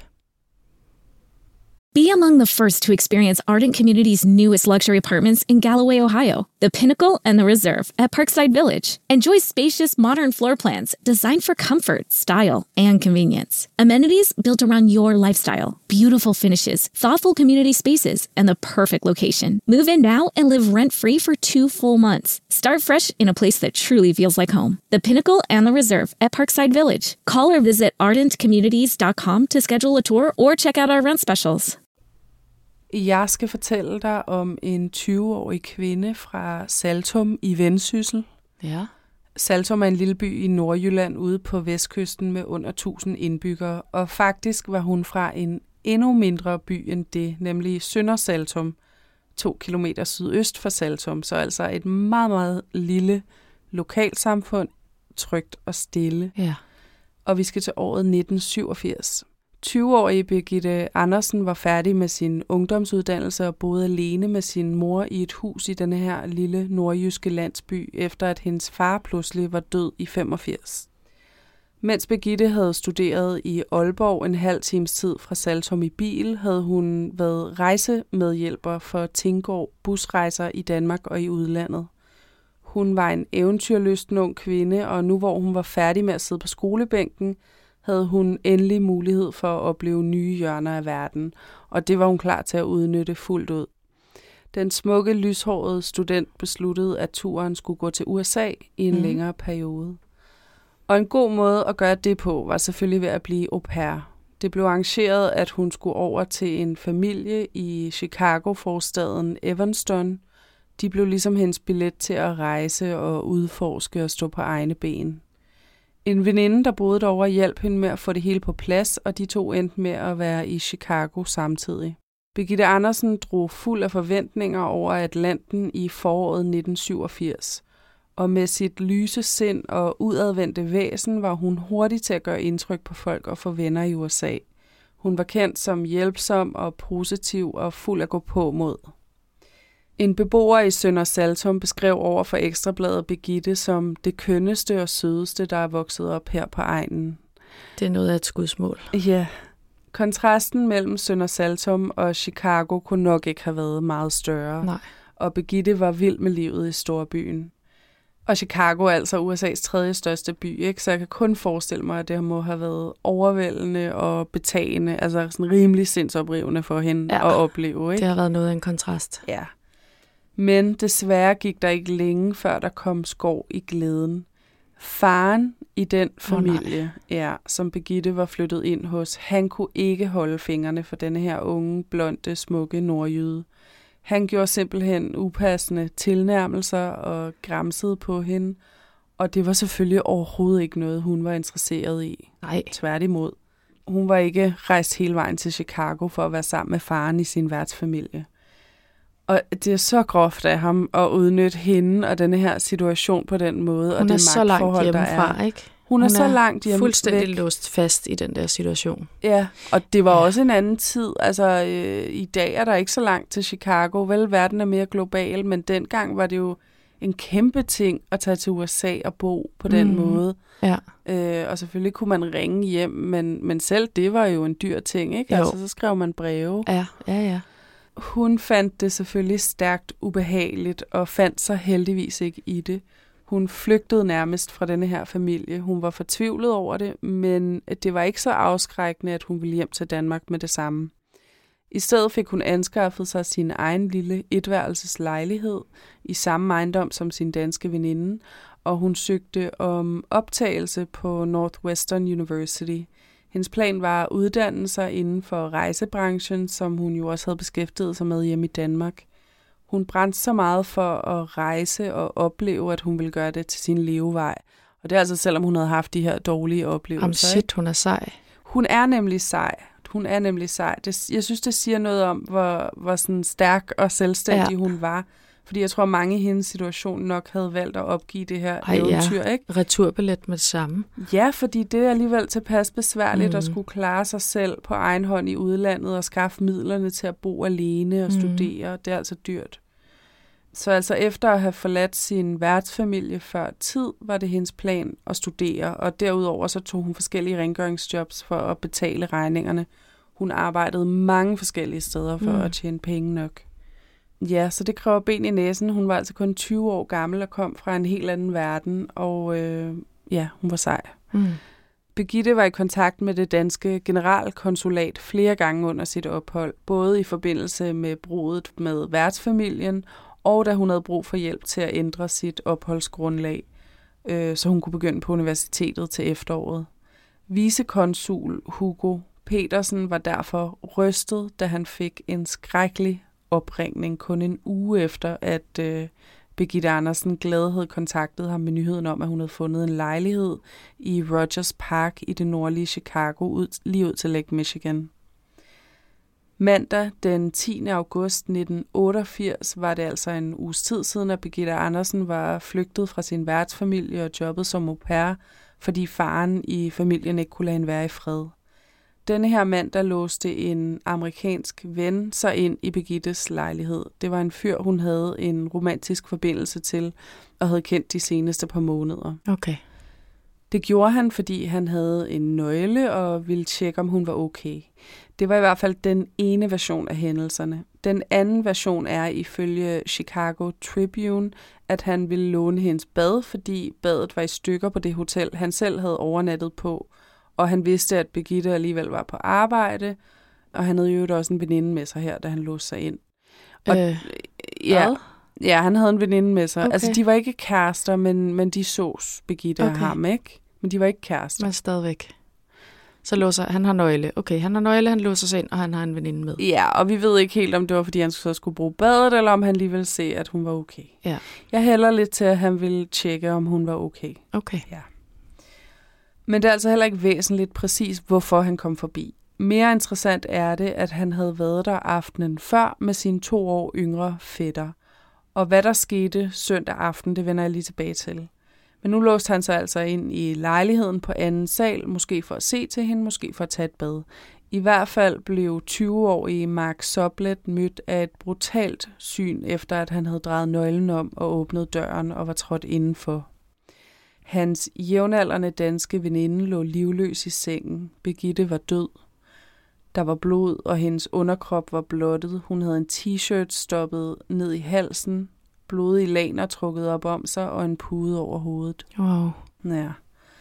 Be among the first to experience Ardent Community's newest luxury apartments in Galloway, Ohio, the Pinnacle and the Reserve at Parkside Village. Enjoy spacious, modern floor plans designed for comfort, style, and convenience. Amenities built around your lifestyle, beautiful finishes, thoughtful community spaces, and the perfect location. Move in now and live rent-free for two full months. Start fresh in a place that truly feels like home. The Pinnacle and the Reserve at Parkside Village. Call or visit ardent communities dot com to schedule a tour or check out our rent specials. Jeg skal fortælle dig om en tyve-årig kvinde fra Saltum i Vendsyssel. Ja. Saltum er en lille by i Nordjylland ude på vestkysten med under tusind indbyggere, og faktisk var hun fra en endnu mindre by end det, nemlig Sønder Saltum, to kilometer sydøst for Saltum, så altså et meget, meget lille lokalsamfund, trygt og stille. Ja. Og vi skal til året nitten syvogfirs. tyve-årige Birgitte Andersen var færdig med sin ungdomsuddannelse og boede alene med sin mor i et hus i denne her lille nordjyske landsby, efter at hendes far pludselig var død i femogfirs. Mens Birgitte havde studeret i Aalborg en halv times tid fra Saltum i bil, havde hun været rejsemedhjælper for Tinggaard busrejser i Danmark og i udlandet. Hun var en eventyrlysten ung kvinde, og nu hvor hun var færdig med at sidde på skolebænken, havde hun endelig mulighed for at opleve nye hjørner af verden, og det var hun klar til at udnytte fuldt ud. Den smukke, lyshårede student besluttede, at turen skulle gå til U S A i en mm. længere periode. Og en god måde at gøre det på var selvfølgelig ved at blive au pair. Det blev arrangeret, at hun skulle over til en familie i Chicago-forstaden Evanston. De blev ligesom hendes billet til at rejse og udforske og stå på egne ben. En veninde, der boede derovre, hjalp hende med at få det hele på plads, og de to endte med at være i Chicago samtidig. Birgitte Andersen drog fuld af forventninger over Atlanten i foråret nitten syvogfirs. Og med sit lyse sind og udadvendte væsen var hun hurtig til at gøre indtryk på folk og få venner i U S A. Hun var kendt som hjælpsom og positiv og fuld at gå på mod. En beboer i Sønder Saltum beskrev over for Ekstrabladet Birgitte som det kønneste og sødeste, der er vokset op her på egnen. Det er noget af et skudsmål. Ja. Kontrasten mellem Sønder Saltum og Chicago kunne nok ikke have været meget større. Nej. Og Birgitte var vild med livet i storbyen. Og Chicago er altså U S A's tredje største by, ikke? Så jeg kan kun forestille mig, at det må have været overvældende og betagende, altså sådan rimelig sindsoprivende for hende ja, at opleve, ikke? Det har været noget af en kontrast. Ja. Men desværre gik der ikke længe, før der kom skov i glæden. Faren i den familie, oh, ja, som Birgitte var flyttet ind hos, han kunne ikke holde fingrene for denne her unge, blonde, smukke nordjyde. Han gjorde simpelthen upassende tilnærmelser og gramsede på hende, og det var selvfølgelig overhovedet ikke noget, hun var interesseret i. Nej. Tværtimod. Hun var ikke rejst hele vejen til Chicago for at være sammen med faren i sin værtsfamilie. Og det er så groft af ham at udnytte hende og denne her situation på den måde. Hun og det er så langt hjemmefra, ikke? Hun er, hun er så langt hjemme fuldstændig væk. låst fast i den der situation. Ja, og det var ja. også en anden tid. Altså, øh, i dag er der ikke så langt til Chicago. Vel, verden er mere global, men dengang var det jo en kæmpe ting at tage til U S A og bo på den mm. måde. Ja. Øh, og selvfølgelig kunne man ringe hjem, men, men selv det var jo en dyr ting, ikke? Jo. Altså, så skrev man breve. Ja, ja, ja. Hun fandt det selvfølgelig stærkt ubehageligt, og fandt sig heldigvis ikke i det. Hun flygtede nærmest fra denne her familie. Hun var fortvivlet over det, men det var ikke så afskrækkende, at hun ville hjem til Danmark med det samme. I stedet fik hun anskaffet sig sin egen lille etværelses lejlighed i samme ejendom som sin danske veninde, og hun søgte om optagelse på Northwestern University. Hendes plan var at uddanne sig inden for rejsebranchen, som hun jo også havde beskæftiget sig med hjemme i Danmark. Hun brændte så meget for at rejse og opleve, at hun ville gøre det til sin levevej. Og det er altså selvom hun havde haft de her dårlige oplevelser. Jamen shit, hun er sej. Hun er nemlig sej. Hun er nemlig sej. Det, jeg synes, det siger noget om, hvor, hvor sådan stærk og selvstændig ja. hun var. Fordi jeg tror, mange i hendes situation nok havde valgt at opgive det her Ej, eventyr, ja. ikke? Returbillet med det samme. Ja, fordi det er alligevel tilpas besværligt mm. at skulle klare sig selv på egen hånd i udlandet og skaffe midlerne til at bo alene og studere. Mm. Det er altså dyrt. Så altså efter at have forladt sin værtsfamilie før tid, var det hendes plan at studere, og derudover så tog hun forskellige rengøringsjobs for at betale regningerne. Hun arbejdede mange forskellige steder for mm. at tjene penge nok. Ja, så det kræver ben i næsen. Hun var altså kun tyve år gammel og kom fra en helt anden verden, og øh, ja, hun var sej. Mm. Birgitte var i kontakt med det danske generalkonsulat flere gange under sit ophold, både i forbindelse med bruddet med værtsfamilien, og da hun havde brug for hjælp til at ændre sit opholdsgrundlag, øh, så hun kunne begynde på universitetet til efteråret. Vicekonsul Hugo Petersen var derfor rystet, da han fik en skrækkelig opringning kun en uge efter, at øh, Birgitte Andersen glad havde kontaktet ham med nyheden om, at hun havde fundet en lejlighed i Rogers Park i det nordlige Chicago, ud, lige ud til Lake Michigan. Mandag den tiende august nitten otteogfirs var det altså en uges tid siden, at Birgitte Andersen var flygtet fra sin værtsfamilie og jobbet som au pair, fordi faren i familien ikke kunne lade hende være i fred. Denne her mandag låste en amerikansk ven sig ind i Birgittes lejlighed. Det var en fyr, hun havde en romantisk forbindelse til og havde kendt de seneste par måneder. Okay. Det gjorde han, fordi han havde en nøgle og ville tjekke, om hun var okay. Det var i hvert fald den ene version af hændelserne. Den anden version er ifølge Chicago Tribune, at han ville låne hendes bad, fordi badet var i stykker på det hotel, han selv havde overnattet på. Og han vidste, at Birgitte alligevel var på arbejde, og han havde jo også en veninde med sig her, da han låste sig ind. Og, øh, ja, ja, han havde en veninde med sig. Okay. Altså, de var ikke kærester, men, men de sås, Birgitte okay. og ham, ikke? Men de var ikke kærester. Men stadigvæk. Så låser han har nøgle. Okay, han har nøgle, han låser sig ind, og han har en veninde med. Ja, og vi ved ikke helt, om det var, fordi han så skulle bruge badet, eller om han lige ville se, at hun var okay. Ja. Jeg hælder lidt til, at han ville tjekke, om hun var okay. Okay. Ja. Men det er altså heller ikke væsentligt præcis, hvorfor han kom forbi. Mere interessant er det, at han havde været der aftenen før med sine to år yngre fætter. Og hvad der skete søndag aften, det vender jeg lige tilbage til. Men nu låste han sig altså ind i lejligheden på anden sal, måske for at se til hende, måske for at tage et bad. I hvert fald blev tyve-årige Mark Soblet mødt af et brutalt syn, efter at han havde drejet nøglen om og åbnet døren og var trådt indenfor. Hans jævnaldrende danske veninde lå livløs i sengen. Birgitte var død. Der var blod, og hendes underkrop var blottet. Hun havde en t-shirt stoppet ned i halsen, blodige laner trukket op om sig og en pude over hovedet. Wow. Ja.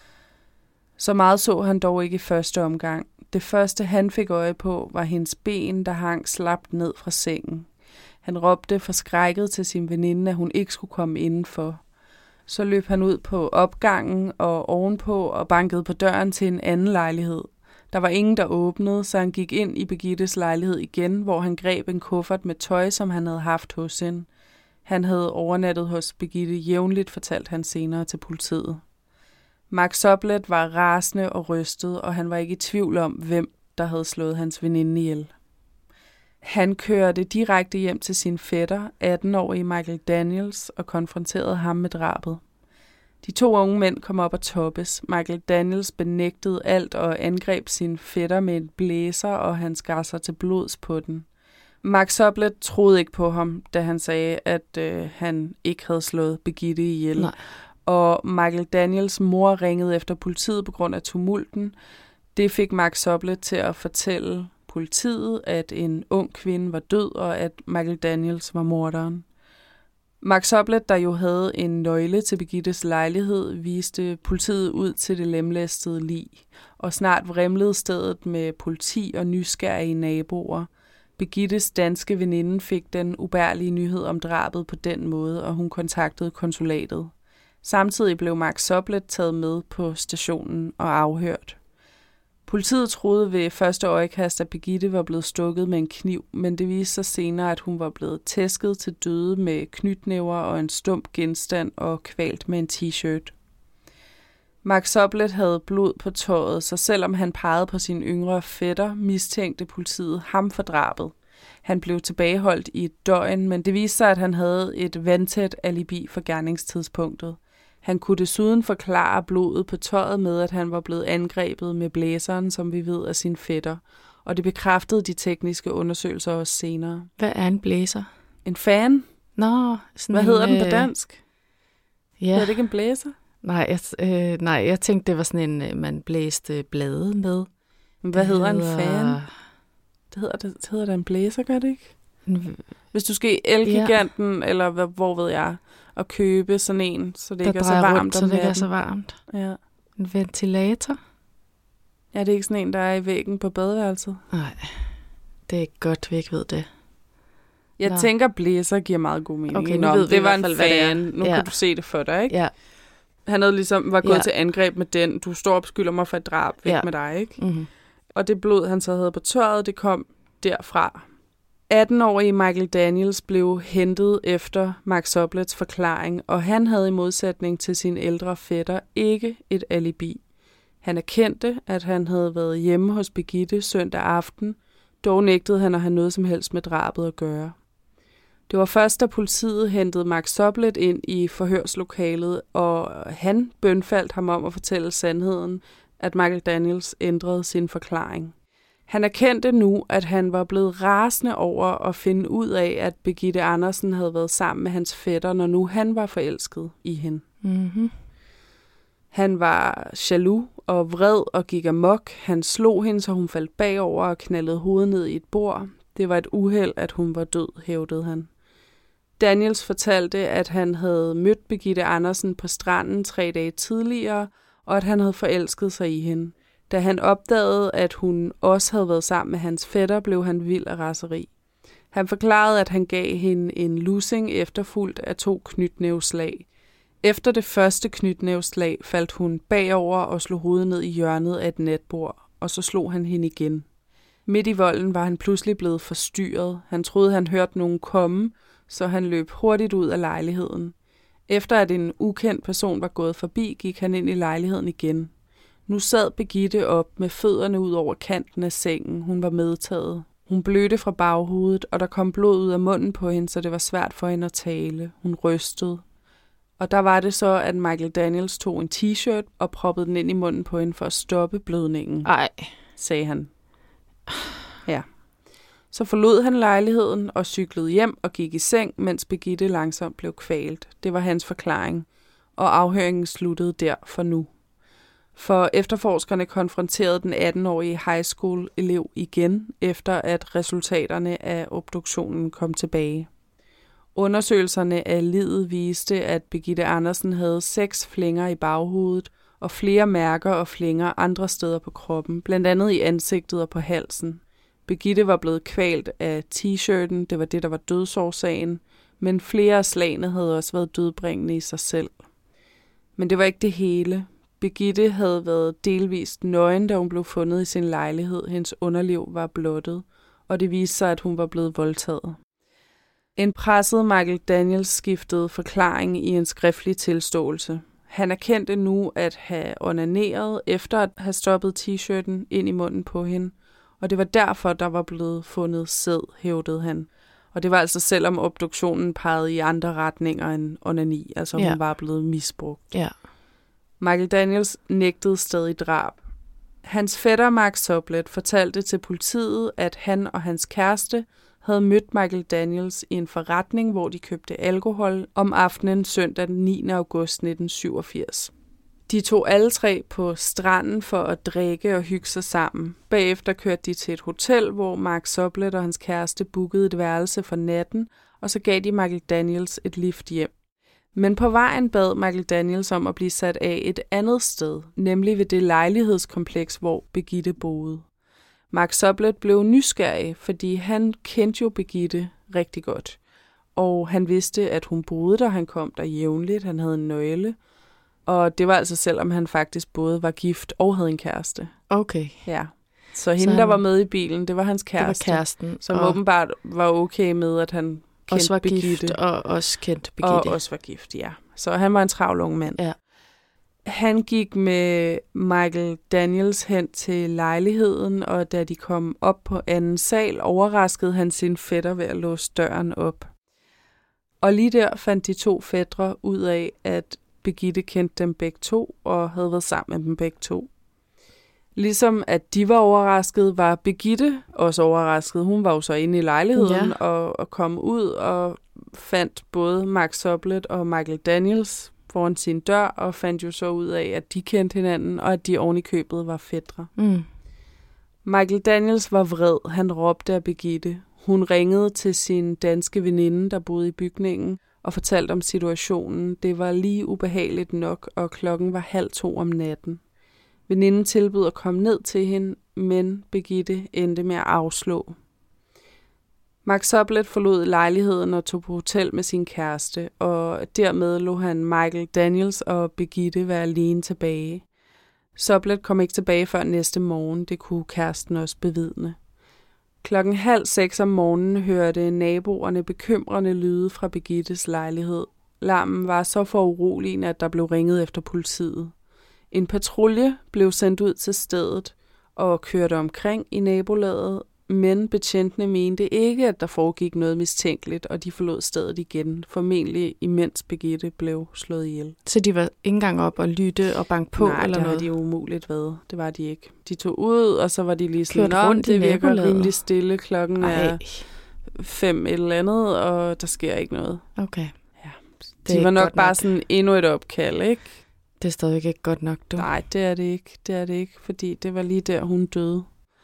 Så meget så han dog ikke i første omgang. Det første, han fik øje på, var hendes ben, der hang slapt ned fra sengen. Han råbte forskrækket til sin veninde, at hun ikke skulle komme indenfor. Så løb han ud på opgangen og ovenpå og bankede på døren til en anden lejlighed. Der var ingen, der åbnede, så han gik ind i Birgittes lejlighed igen, hvor han greb en kuffert med tøj, som han havde haft hos hende. Han havde overnattet hos Birgitte jævnligt, fortalte han senere til politiet. Mark Soblet var rasende og rystet, og han var ikke i tvivl om, hvem der havde slået hans veninde ihjel. Han kørte direkte hjem til sin fætter, atten-årige Michael Daniels, og konfronterede ham med drabet. De to unge mænd kom op og toppes. Michael Daniels benægtede alt og angreb sin fætter med en blæser, og han skar sig til blods på den. Mark Sublet troede ikke på ham, da han sagde, at øh, han ikke havde slået Birgitte ihjel. Nej. Og Michael Daniels mor ringede efter politiet på grund af tumulten. Det fik Mark Sublet til at fortælle politiet, at en ung kvinde var død, og at Michael Daniels var morderen. Mark Sublet, der jo havde en nøgle til Birgittes lejlighed, viste politiet ud til det lemlæstede lig, og snart vrimlede stedet med politi og nysgerrige naboer. Birgittes danske veninde fik den ubærlige nyhed om drabet på den måde, og hun kontaktede konsulatet. Samtidig blev Mark Sublet taget med på stationen og afhørt. Politiet troede ved første øjekast, at Birgitte var blevet stukket med en kniv, men det viste sig senere, at hun var blevet tæsket til døde med knytnæver og en stump genstand og kvalt med en t-shirt. Mark Sublet havde blod på tøjet, så selvom han pegede på sin yngre fætter, mistænkte politiet ham for drabet. Han blev tilbageholdt i et døgn, men det viste sig, at han havde et vandtæt alibi for gerningstidspunktet. Han kunne desuden forklare blodet på tøjet med, at han var blevet angrebet med blæseren, som vi ved, af sin fætter. Og det bekræftede de tekniske undersøgelser også senere. Hvad er en blæser? En fan? Nå, sådan Hvad en, hedder den på øh, dansk? Ja. Hedder det ikke en blæser? Nej, jeg, øh, nej, jeg tænkte, det var sådan en, man blæste blade med. Men hvad det hedder en hedder... fan? Det hedder, det hedder det en blæser, gør det ikke? En... Hvis du skal i Elgiganten, ja. Eller hvad, hvor ved jeg, og købe sådan en, så det der ikke er så varmt rundt, så det ikke er så varmt. Ja. En ventilator? Ja, det er ikke sådan en, der er i væggen på badeværelset. Nej, det er ikke godt, vi ikke ved det. Jeg Nå. tænker, blæser giver meget god mening. Okay, nu Nå, ved vi det i var hvert en fald, hvad det er. fan. Nu Ja. kan du se det for dig, ikke? Ja. Han havde ligesom var gået Ja. til angreb med den. Du står og beskylder mig for et drab, væk Ja. med dig, ikke? Mm-hmm. Og det blod, han så havde på tøjet, det kom derfra. atten-årige Michael Daniels blev hentet efter Mark Sublets forklaring, og han havde i modsætning til sin ældre fætter ikke et alibi. Han erkendte, at han havde været hjemme hos Birgitte søndag aften, dog nægtede han at have noget som helst med drabet at gøre. Det var først, da politiet hentede Mark Sublet ind i forhørslokalet, og han bønfaldt ham om at fortælle sandheden, at Michael Daniels ændrede sin forklaring. Han erkendte nu, at han var blevet rasende over at finde ud af, at Birgitte Andersen havde været sammen med hans fætter, når nu han var forelsket i hende. Mm-hmm. Han var jaloux og vred og gik amok. Han slog hende, så hun faldt bagover og knaldede hovedet ned i et bord. Det var et uheld, at hun var død, hævdede han. Daniels fortalte, at han havde mødt Birgitte Andersen på stranden tre dage tidligere, og at han havde forelsket sig i hende. Da han opdagede, at hun også havde været sammen med hans fætter, blev han vild af raseri. Han forklarede, at han gav hende en lussing efterfulgt af to knytnæveslag. Efter det første knytnæveslag faldt hun bagover og slog hovedet ned i hjørnet af et natbord, og så slog han hende igen. Midt i volden var han pludselig blevet forstyrret. Han troede, han hørte nogen komme, så han løb hurtigt ud af lejligheden. Efter at en ukendt person var gået forbi, gik han ind i lejligheden igen. Nu sad Birgitte op med fødderne ud over kanten af sengen. Hun var medtaget. Hun blødte fra baghovedet, og der kom blod ud af munden på hende, så det var svært for hende at tale. Hun rystede. Og der var det så, at Michael Daniels tog en t-shirt og proppede den ind i munden på hende for at stoppe blødningen. Ej. Sagde han. Ja. Så forlod han lejligheden og cyklede hjem og gik i seng, mens Birgitte langsomt blev kvalt. Det var hans forklaring, og afhøringen sluttede der for nu. For efterforskerne konfronterede den atten-årige high school-elev igen, efter at resultaterne af obduktionen kom tilbage. Undersøgelserne af liget viste, at Birgitte Andersen havde seks flænger i baghovedet og flere mærker og flænger andre steder på kroppen, blandt andet i ansigtet og på halsen. Birgitte var blevet kvalt af t-shirten, det var det, der var dødsårsagen, men flere af slagene havde også været dødbringende i sig selv. Men det var ikke det hele. Birgitte havde været delvist nøgen, da hun blev fundet i sin lejlighed. Hendes underliv var blottet, og det viste sig, at hun var blevet voldtaget. En presset Michael Daniels skiftede forklaring i en skriftlig tilståelse. Han erkendte nu at have onaneret efter at have stoppet t-shirten ind i munden på hende, og det var derfor, der var blevet fundet sæd, hævdede han. Og det var altså selvom obduktionen pegede i andre retninger end onani, altså Ja. hun var blevet misbrugt. Ja. Michael Daniels nægtede stadig drab. Hans fætter Mark Sublett fortalte til politiet, at han og hans kæreste havde mødt Michael Daniels i en forretning, hvor de købte alkohol om aftenen søndag den niende august nitten syvogfirs. De tog alle tre på stranden for at drikke og hygge sig sammen. Bagefter kørte de til et hotel, hvor Mark Sublett og hans kæreste bookede et værelse for natten, og så gav de Michael Daniels et lift hjem. Men på vejen bad Michael Daniels om at blive sat af et andet sted, nemlig ved det lejlighedskompleks, hvor Birgitte boede. Mark Sublett blev nysgerrig, fordi han kendte jo Birgitte rigtig godt. Og han vidste, at hun boede der, han kom der jævnligt, han havde en nøgle. Og det var altså selvom han faktisk både var gift og havde en kæreste. Okay. Ja. Så hende, Så han, der var med i bilen, det var hans kæreste. Det var kæresten. Som og åbenbart var okay med, at han kendte også var Birgitte. gift og også kendte Birgitte. Og også var gift, ja. Så han var en travl ung mand. Ja. Han gik med Michael Daniels hen til lejligheden, og da de kom op på anden sal, overraskede han sin fætter ved at låse døren op. Og lige der fandt de to fætre ud af, at Birgitte kendte dem begge to, og havde været sammen med dem begge to. Ligesom at de var overrasket, var Birgitte også overrasket. Hun var jo så inde i lejligheden ja. og, og kom ud og fandt både Mark Sublett og Michael Daniels foran sin dør, og fandt jo så ud af, at de kendte hinanden, og at de oven i købet var fætre. Mm. Michael Daniels var vred. Han råbte af Birgitte. Hun ringede til sin danske veninde, der boede i bygningen, og fortalte om situationen. Det var lige ubehageligt nok, og klokken var halv to om natten. Veninden tilbød at komme ned til hende, men Birgitte endte med at afslå. Mark Sublett forlod lejligheden og tog på hotel med sin kæreste, og dermed lod han Michael Daniels og Birgitte være alene tilbage. Sublett kom ikke tilbage før næste morgen, det kunne kæresten også bevidne. Klokken halv seks om morgenen hørte naboerne bekymrende lyde fra Birgittes lejlighed. Larmen var så foruroligende, at der blev ringet efter politiet. En patrulje blev sendt ud til stedet og kørte omkring i nabolaget, men betjentene mente ikke, at der foregik noget mistænkeligt, og de forlod stedet igen, formentlig imens Birgitte blev slået ihjel. Så de var ikke engang op og lytte og banke på Nej, eller noget? Nej, det har de umuligt været. Det var de ikke. De tog ud, og så var de lige sådan, kørt rundt det i virker nabolaget. rimelig stille. Klokken Ej. er fem et eller andet, og der sker ikke noget. Okay. Ja. Det De var nok bare nok. sådan endnu et opkald, ikke? Det er stadigvæk ikke godt nok, du. Nej, det er det ikke. Det er det ikke, fordi det var lige der, hun døde.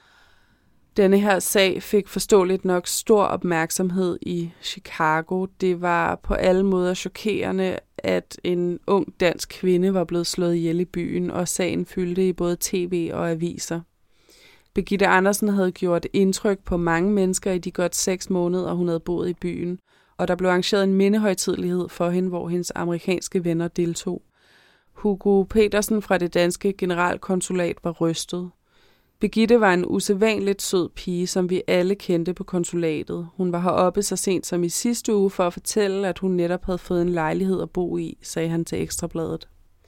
Denne her sag fik forståeligt nok stor opmærksomhed i Chicago. Det var på alle måder chokerende, at en ung dansk kvinde var blevet slået ihjel i byen, og sagen fyldte i både tv og aviser. Birgitte Andersen havde gjort indtryk på mange mennesker i de godt seks måneder, hun havde boet i byen, og der blev arrangeret en mindehøjtidelighed for hende, hvor hendes amerikanske venner deltog. Hugo Petersen fra det danske generalkonsulat var rystet. Birgitte var en usædvanligt sød pige, som vi alle kendte på konsulatet. Hun var heroppe så sent som i sidste uge for at fortælle, at hun netop havde fået en lejlighed at bo i, sagde han til Ekstrabladet.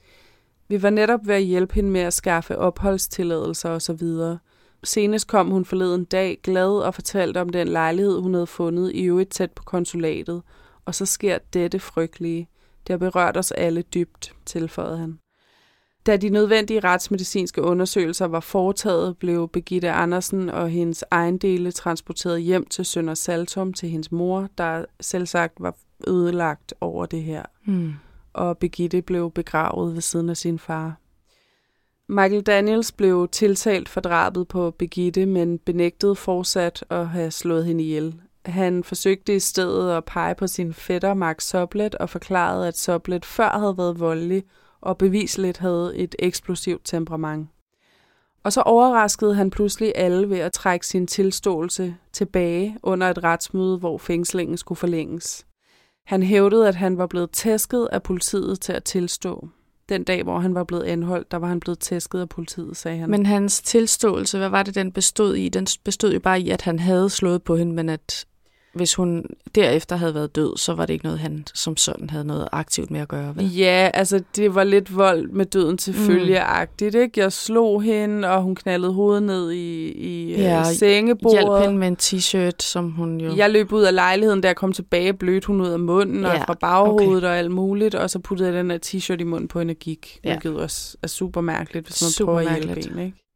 Vi var netop ved at hjælpe hende med at skaffe opholdstilladelser osv. Senest kom hun forleden dag glad og fortalte om den lejlighed, hun havde fundet i øvrigt tæt på konsulatet. Og så sker dette frygtelige. Det har berørt os alle dybt, tilføjede han. Da de nødvendige retsmedicinske undersøgelser var foretaget, blev Birgitte Andersen og hendes ejendele transporteret hjem til Sønder Saltum til hendes mor, der selvsagt var ødelagt over det her. Hmm. Og Birgitte blev begravet ved siden af sin far. Michael Daniels blev tiltalt for drabet på Birgitte, men benægtede fortsat at have slået hende ihjel. Han forsøgte i stedet at pege på sin fætter Mark Sublett og forklarede, at Sublett før havde været voldelig og bevisligt havde et eksplosivt temperament. Og så overraskede han pludselig alle ved at trække sin tilståelse tilbage under et retsmøde, hvor fængslingen skulle forlænges. Han hævdede, at han var blevet tæsket af politiet til at tilstå. Den dag, hvor han var blevet anholdt, der var han blevet tæsket af politiet, sagde han. Men hans tilståelse, hvad var det, den bestod i? Den bestod jo bare i, at han havde slået på hende, men at hvis hun derefter havde været død, så var det ikke noget, han som sådan havde noget aktivt med at gøre, vel? Ja, altså det var lidt vold med døden til følgeagtigt, ikke? Jeg slog hende, og hun knaldede hovedet ned i, i ja, sengebordet. Hjalp hende med en t-shirt, som hun jo... Jeg løb ud af lejligheden, da jeg kom tilbage, blødte hun ud af munden ja, og fra baghovedet okay. og alt muligt, og så puttede jeg den her t-shirt i munden på hende og gik. Ja. Hvilket også er super mærkeligt, hvis man super prøver at hjælpe en, ikke?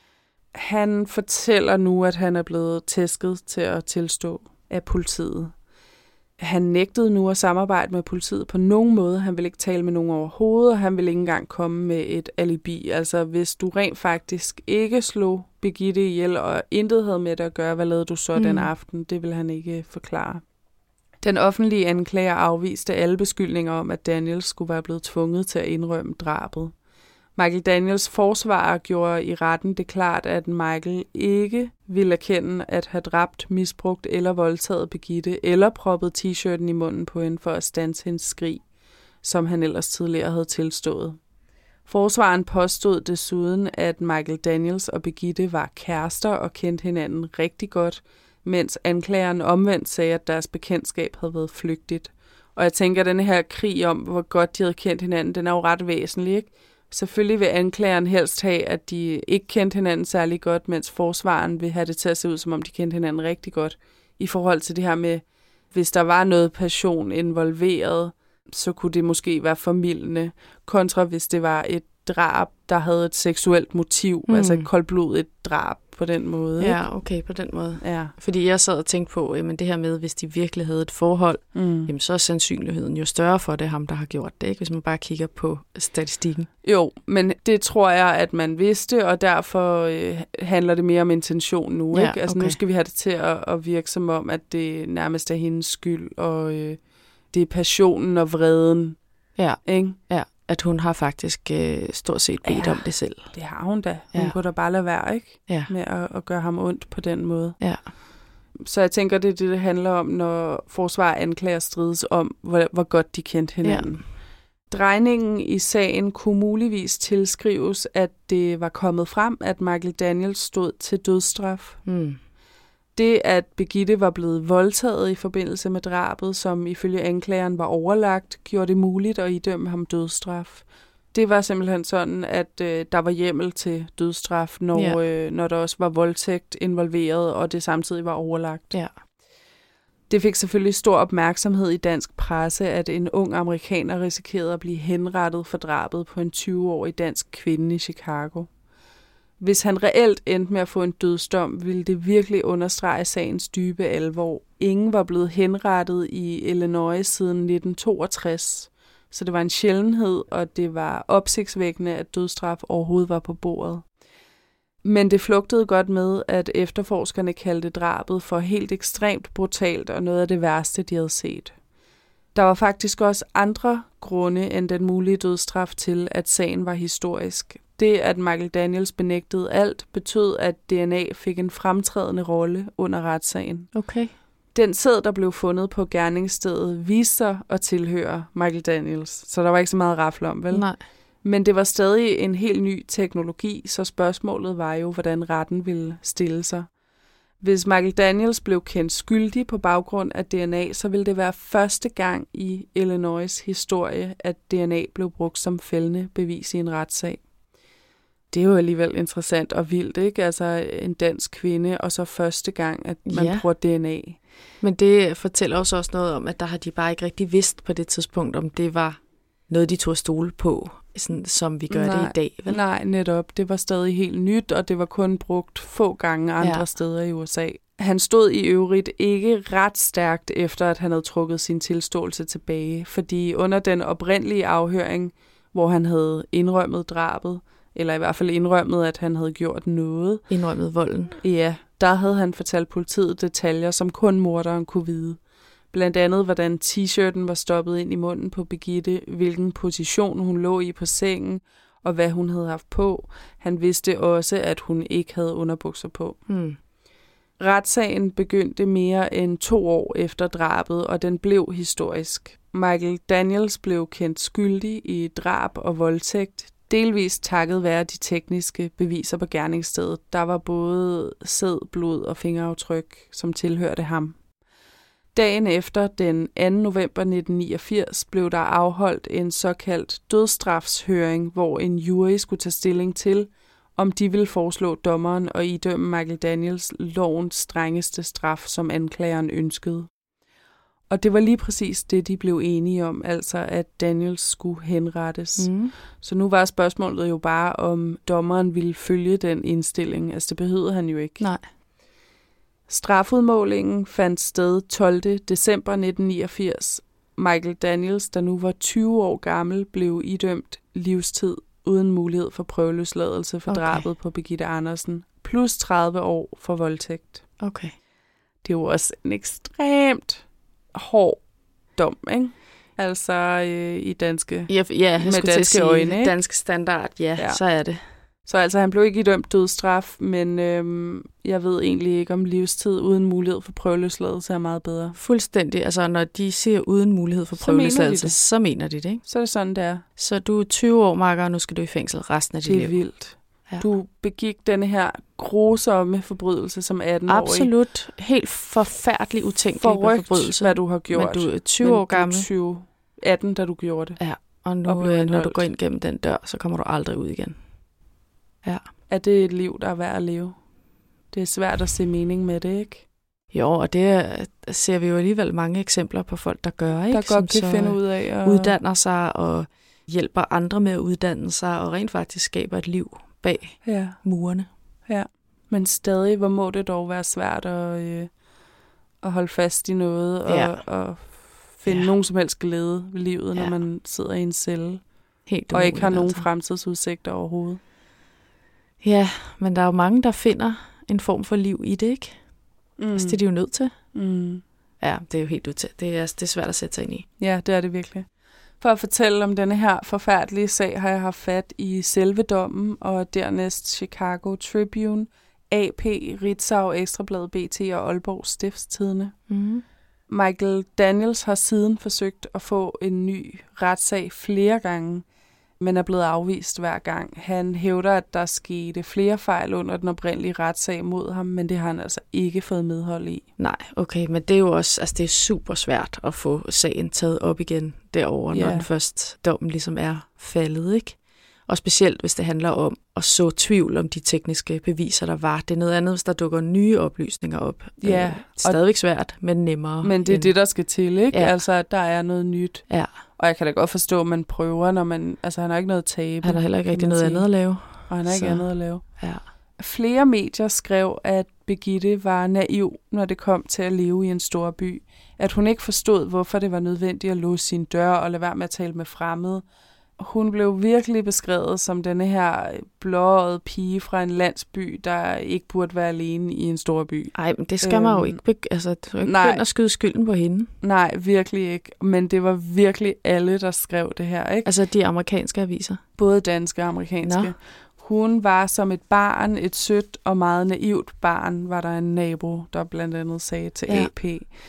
Han fortæller nu, at han er blevet tæsket til at tilstå af politiet. Han nægtede nu at samarbejde med politiet på nogen måde. Han ville ikke tale med nogen overhovedet, og han ville ikke engang komme med et alibi. Altså, hvis du rent faktisk ikke slog Birgitte ihjel, og intet havde med det at gøre, hvad lavede du så mm. den aften? Det vil han ikke forklare. Den offentlige anklager afviste alle beskyldninger om, at Daniels skulle være blevet tvunget til at indrømme drabet. Michael Daniels forsvarer gjorde i retten det klart, at Michael ikke ville erkende at have dræbt, misbrugt eller voldtaget Birgitte, eller proppet t-shirten i munden på hende for at standse hendes skrig, som han ellers tidligere havde tilstået. Forsvaren påstod desuden, at Michael Daniels og Birgitte var kærester og kendte hinanden rigtig godt, mens anklageren omvendt sagde, at deres bekendtskab havde været flygtigt. Og jeg tænker, at denne her krig om, hvor godt de havde kendt hinanden, den er jo ret væsentlig, ikke? Selvfølgelig vil anklageren helst have, at de ikke kendte hinanden særlig godt, mens forsvaren vil have det til at se ud, som om de kendte hinanden rigtig godt. I forhold til det her med, hvis der var noget passion involveret, så kunne det måske være formildende, kontra hvis det var et drab, der havde et seksuelt motiv, mm. altså et koldblodigt drab på den måde. Ja, ikke? okay, på den måde. Ja. Fordi jeg sad og tænkte på, jamen det her med, hvis de virkelig havde et forhold, mm. jamen så er sandsynligheden jo større for, det ham, der har gjort det, ikke? Hvis man bare kigger på statistikken. Jo, men det tror jeg, at man vidste, og derfor øh, handler det mere om intention nu. Ja, ikke? Altså okay. Nu skal vi have det til at, at virke som om, at det nærmest er hendes skyld, og øh, det er passionen og vreden. Ja, ikke? ja. At hun har faktisk øh, stort set bedt ja, om det selv. Det har hun da. Hun ja. kunne da bare lade være, ikke? Ja. Med at, at gøre ham ondt på den måde. Ja. Så jeg tænker, det er det, det handler om, når forsvar anklager strides om, hvor, hvor godt de kendte hinanden. Ja. Drejningen i sagen kunne muligvis tilskrives, at det var kommet frem, at Michael Daniels stod til dødsstraf. Mm. Det, at Birgitte var blevet voldtaget i forbindelse med drabet, som ifølge anklageren var overlagt, gjorde det muligt at idømme ham dødsstraf. Det var simpelthen sådan, at øh, der var hjemmel til dødsstraf, når, ja. øh, når der også var voldtægt involveret, og det samtidig var overlagt. Ja. Det fik selvfølgelig stor opmærksomhed i dansk presse, at en ung amerikaner risikerede at blive henrettet for drabet på en tyve-årig dansk kvinde i Chicago. Hvis han reelt endte med at få en dødsdom, ville det virkelig understrege sagens dybe alvor. Ingen var blevet henrettet i Illinois siden nitten toogtres, så det var en sjældenhed, og det var opsigtsvækkende, at dødsstraf overhovedet var på bordet. Men det flugtede godt med, at efterforskerne kaldte drabet for helt ekstremt brutalt og noget af det værste, de havde set. Der var faktisk også andre grunde end den mulige dødsstraf til, at sagen var historisk. Det, at Michael Daniels benægtede alt, betød, at D N A fik en fremtrædende rolle under retssagen. Okay. Den sæd, der blev fundet på gerningsstedet, viste sig at tilhøre Michael Daniels, så der var ikke så meget rafle om, vel? Nej. Men det var stadig en helt ny teknologi, så spørgsmålet var jo, hvordan retten ville stille sig. Hvis Michael Daniels blev kendt skyldig på baggrund af D N A, så ville det være første gang i Illinois' historie, at D N A blev brugt som fældende bevis i en retssag. Det er jo alligevel interessant og vildt, ikke? Altså en dansk kvinde, og så første gang, at man ja. bruger D N A. Men det fortæller også også noget om, at der har de bare ikke rigtig vidst på det tidspunkt, om det var noget, de tog stole på, sådan, som vi gør nej, det i dag. Vel? Nej, netop. Det var stadig helt nyt, og det var kun brugt få gange andre ja. steder i U S A. Han stod i øvrigt ikke ret stærkt efter, at han havde trukket sin tilståelse tilbage, fordi under den oprindelige afhøring, hvor han havde indrømmet drabet, eller i hvert fald indrømmet, at han havde gjort noget. Indrømmet volden. Ja, der havde han fortalt politiet detaljer, som kun morderen kunne vide. Blandt andet, hvordan t-shirten var stoppet ind i munden på Birgitte, hvilken position hun lå i på sengen, og hvad hun havde haft på. Han vidste også, at hun ikke havde underbukser på. Hmm. Retssagen begyndte mere end to år efter drabet, og den blev historisk. Michael Daniels blev kendt skyldig i drab og voldtægt, delvist takket være de tekniske beviser på gerningsstedet. Der var både sæd, blod og fingeraftryk, som tilhørte ham. Dagen efter, den anden november nitten niogfirs, blev der afholdt en såkaldt dødsstrafshøring, hvor en jury skulle tage stilling til, om de ville foreslå dommeren og idømme Michael Daniels lovens strengeste straf, som anklageren ønskede. Og det var lige præcis det, de blev enige om, altså at Daniels skulle henrettes. Mm. Så nu var spørgsmålet jo bare, om dommeren ville følge den indstilling. Altså det behøvede han jo ikke. Nej. Strafudmålingen fandt sted tolvte december nitten niogfirs. Michael Daniels, der nu var tyve år gammel, blev idømt livstid uden mulighed for prøveløsladelse for okay. drabet på Birgitte Andersen, plus tredive år for voldtægt. Okay. Det er jo også en ekstremt hård dom, ikke? Altså øh, i danske, ja, ja, med danske sige, øjne, ikke? Dansk standard, ja, ja, så er det. Så altså, han blev ikke idømt dødsstraf, men øhm, jeg ved egentlig ikke, om livstid uden mulighed for prøveløsladelse er meget bedre. Fuldstændig. Altså, når de siger uden mulighed for prøveløsladelse, så mener de det, ikke? Så er det sådan, det er. Så du er tyve år, Marker, og nu skal du i fængsel resten af dit liv. Det er vildt. Ja. Du begik denne her grusomme forbrydelse som atten-årig. Absolut. Helt forfærdelig utænkelig Forrygt, forbrydelse. hvad du har gjort. Men du er tyve år gammel. tyve, atten, da du gjorde det. Ja, og nu, og øh, når du går ind gennem den dør, så kommer du aldrig ud igen. Ja. Er det et liv, der er værd at leve? Det er svært at se mening med det, ikke? Jo, og det ser vi jo alligevel mange eksempler på folk, der gør, ikke? Der godt kan finde ud af at uddanner sig og hjælper andre med at uddanne sig, og rent faktisk skaber et liv bag ja. murene. Ja, men stadig, hvor må det dog være svært at, øh, at holde fast i noget, og, ja. og finde ja. nogen som helst glæde ved livet, ja. når man sidder i en celle, helt og ikke har nogen altså. fremtidsudsigter overhovedet. Ja, men der er jo mange, der finder en form for liv i det, ikke? Mm. Altså, det er de jo nødt til. Mm. Ja, det er jo helt ud det er, det er svært at sætte sig ind i. Ja, det er det virkelig. For at fortælle om denne her forfærdelige sag, har jeg haft fat i selve dommen, og dernæst Chicago Tribune, A P, Ritzau, Ekstrabladet, B T og Aalborg Stiftstidende. Mm. Michael Daniels har siden forsøgt at få en ny retssag flere gange, men er blevet afvist hver gang. Han hævder, at der skete flere fejl under den oprindelige retssag mod ham, men det har han altså ikke fået medhold i. Nej, okay, men det er jo også, altså det er super svært at få sagen taget op igen derovre, yeah. når den først dommen ligesom er faldet, ikke? Og specielt, hvis det handler om at så tvivl om de tekniske beviser, der var. Det er noget andet, hvis der dukker nye oplysninger op. Ja. Øh, stadigvæk svært, men nemmere. Men det er end... det, der skal til, ikke? Ja. Altså, at der er noget nyt. Ja. Og jeg kan da godt forstå, at man prøver, når man... Altså, han har ikke noget at tabe. Han har heller ikke rigtig noget sige. andet at lave. Og han har ikke så... andet at lave. Ja. Flere medier skrev, at Birgitte var naiv, når det kom til at leve i en stor by. At hun ikke forstod, hvorfor det var nødvendigt at låse sin dør og lade være med at tale med fremmede. Hun blev virkelig beskrevet som denne her blåøjede pige fra en landsby, der ikke burde være alene i en stor by. Nej, men det skal øhm, man jo ikke, begy- altså, du ikke begynde at skyde skylden på hende. Nej, virkelig ikke. Men det var virkelig alle, der skrev det her, ikke? Altså de amerikanske aviser? Både danske og amerikanske. Nå. Hun var som et barn, et sødt og meget naivt barn, var der en nabo, der blandt andet sagde til ja. A P.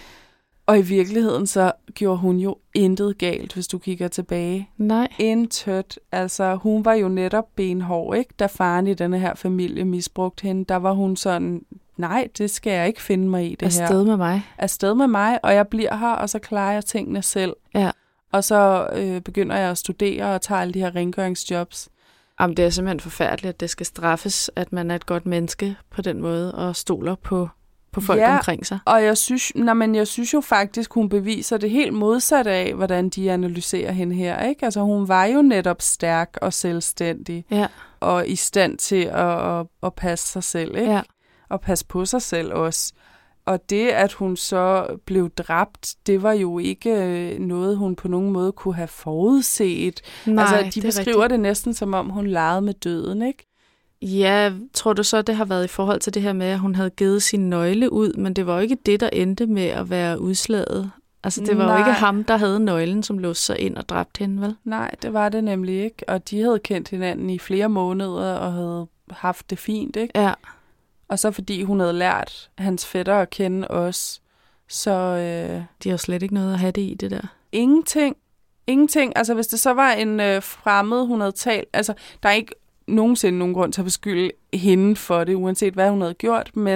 Og i virkeligheden så gjorde hun jo intet galt, hvis du kigger tilbage. Nej. Intet. Altså, hun var jo netop benhård, ikke? Da faren i denne her familie misbrugte hende, der var hun sådan, nej, det skal jeg ikke finde mig i, det Afsted her. Afsted med mig. Afsted med mig, og jeg bliver her, og så klarer jeg tingene selv. Ja. Og så øh, begynder jeg at studere og tager alle de her rengøringsjobs. Jamen, det er simpelthen forfærdeligt, at det skal straffes, at man er et godt menneske på den måde, og stoler på på folk ja, omkring sig. Og jeg synes, nej, men jeg synes jo faktisk, hun beviser det helt modsatte af, hvordan de analyserer hende her, ikke? Altså, hun var jo netop stærk og selvstændig, ja. og i stand til at, at, at passe sig selv, ikke? Ja. Og passe på sig selv også. Og det, at hun så blev dræbt, det var jo ikke noget, hun på nogen måde kunne have forudset. Nej, altså, de beskriver rigtigt. Det næsten, som om hun legede med døden, ikke? Ja, tror du så, det har været i forhold til det her med, at hun havde givet sin nøgle ud, men det var jo ikke det, der endte med at være udslaget. Altså, det var Nej. jo ikke ham, der havde nøglen, som låste sig ind og dræbte hende, vel? Nej, det var det nemlig ikke. Og de havde kendt hinanden i flere måneder og havde haft det fint, ikke? Ja. Og så fordi hun havde lært hans fætter at kende også, så... Øh, de har slet ikke noget at have det i, det der. Ingenting. Ingenting. Altså, hvis det så var en øh, fremmed, hun havde talt... Altså, der er ikke nogensinde nogen grund til at beskylde hende for det, uanset hvad hun havde gjort, men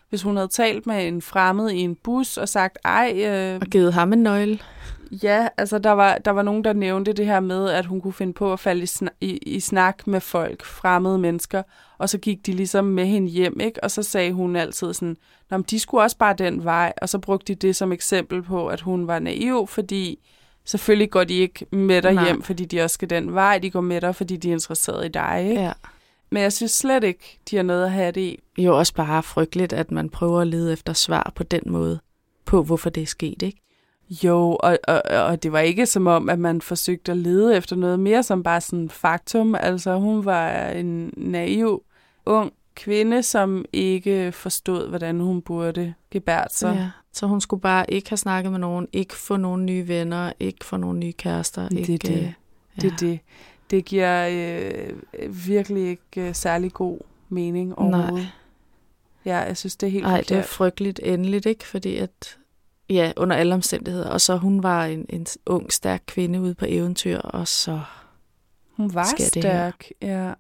Hvis hun havde talt med en fremmed i en bus og sagt, ej... Øh, og givet ham en nøgle. Ja, altså der var, der var nogen, der nævnte det her med, at hun kunne finde på at falde i, snak, i, i snak med folk, fremmede mennesker, og så gik de ligesom med hende hjem, ikke? Og så sagde hun altid sådan, nå, men de skulle også bare den vej, og så brugte de det som eksempel på, at hun var naiv, fordi selvfølgelig går de ikke med dig hjem, fordi de også skal den vej, de går med dig, fordi de er interesserede i dig, ikke? Ja. Men jeg synes slet ikke, de har noget at have det i. Jo, også bare frygteligt, at man prøver at lede efter svar på den måde, på hvorfor det er sket, ikke? Jo, og, og, og det var ikke som om, at man forsøgte at lede efter noget mere som bare sådan faktum. Altså, hun var en naiv, ung kvinde, som ikke forstod, hvordan hun burde gebære sig. Ja, så hun skulle bare ikke have snakket med nogen, ikke få nogle nye venner, ikke få nogle nye kærester. Det er ikke, det. Ja. Det er det. Det giver øh, virkelig ikke særlig god mening overhovedet. Nej. Ja, jeg synes, det er helt Ej, forkert. det er frygteligt endeligt, ikke? Fordi at... Ja, under alle omstændigheder. Og så hun var en, en ung, stærk kvinde ude på eventyr, og så hun var stærk, ja.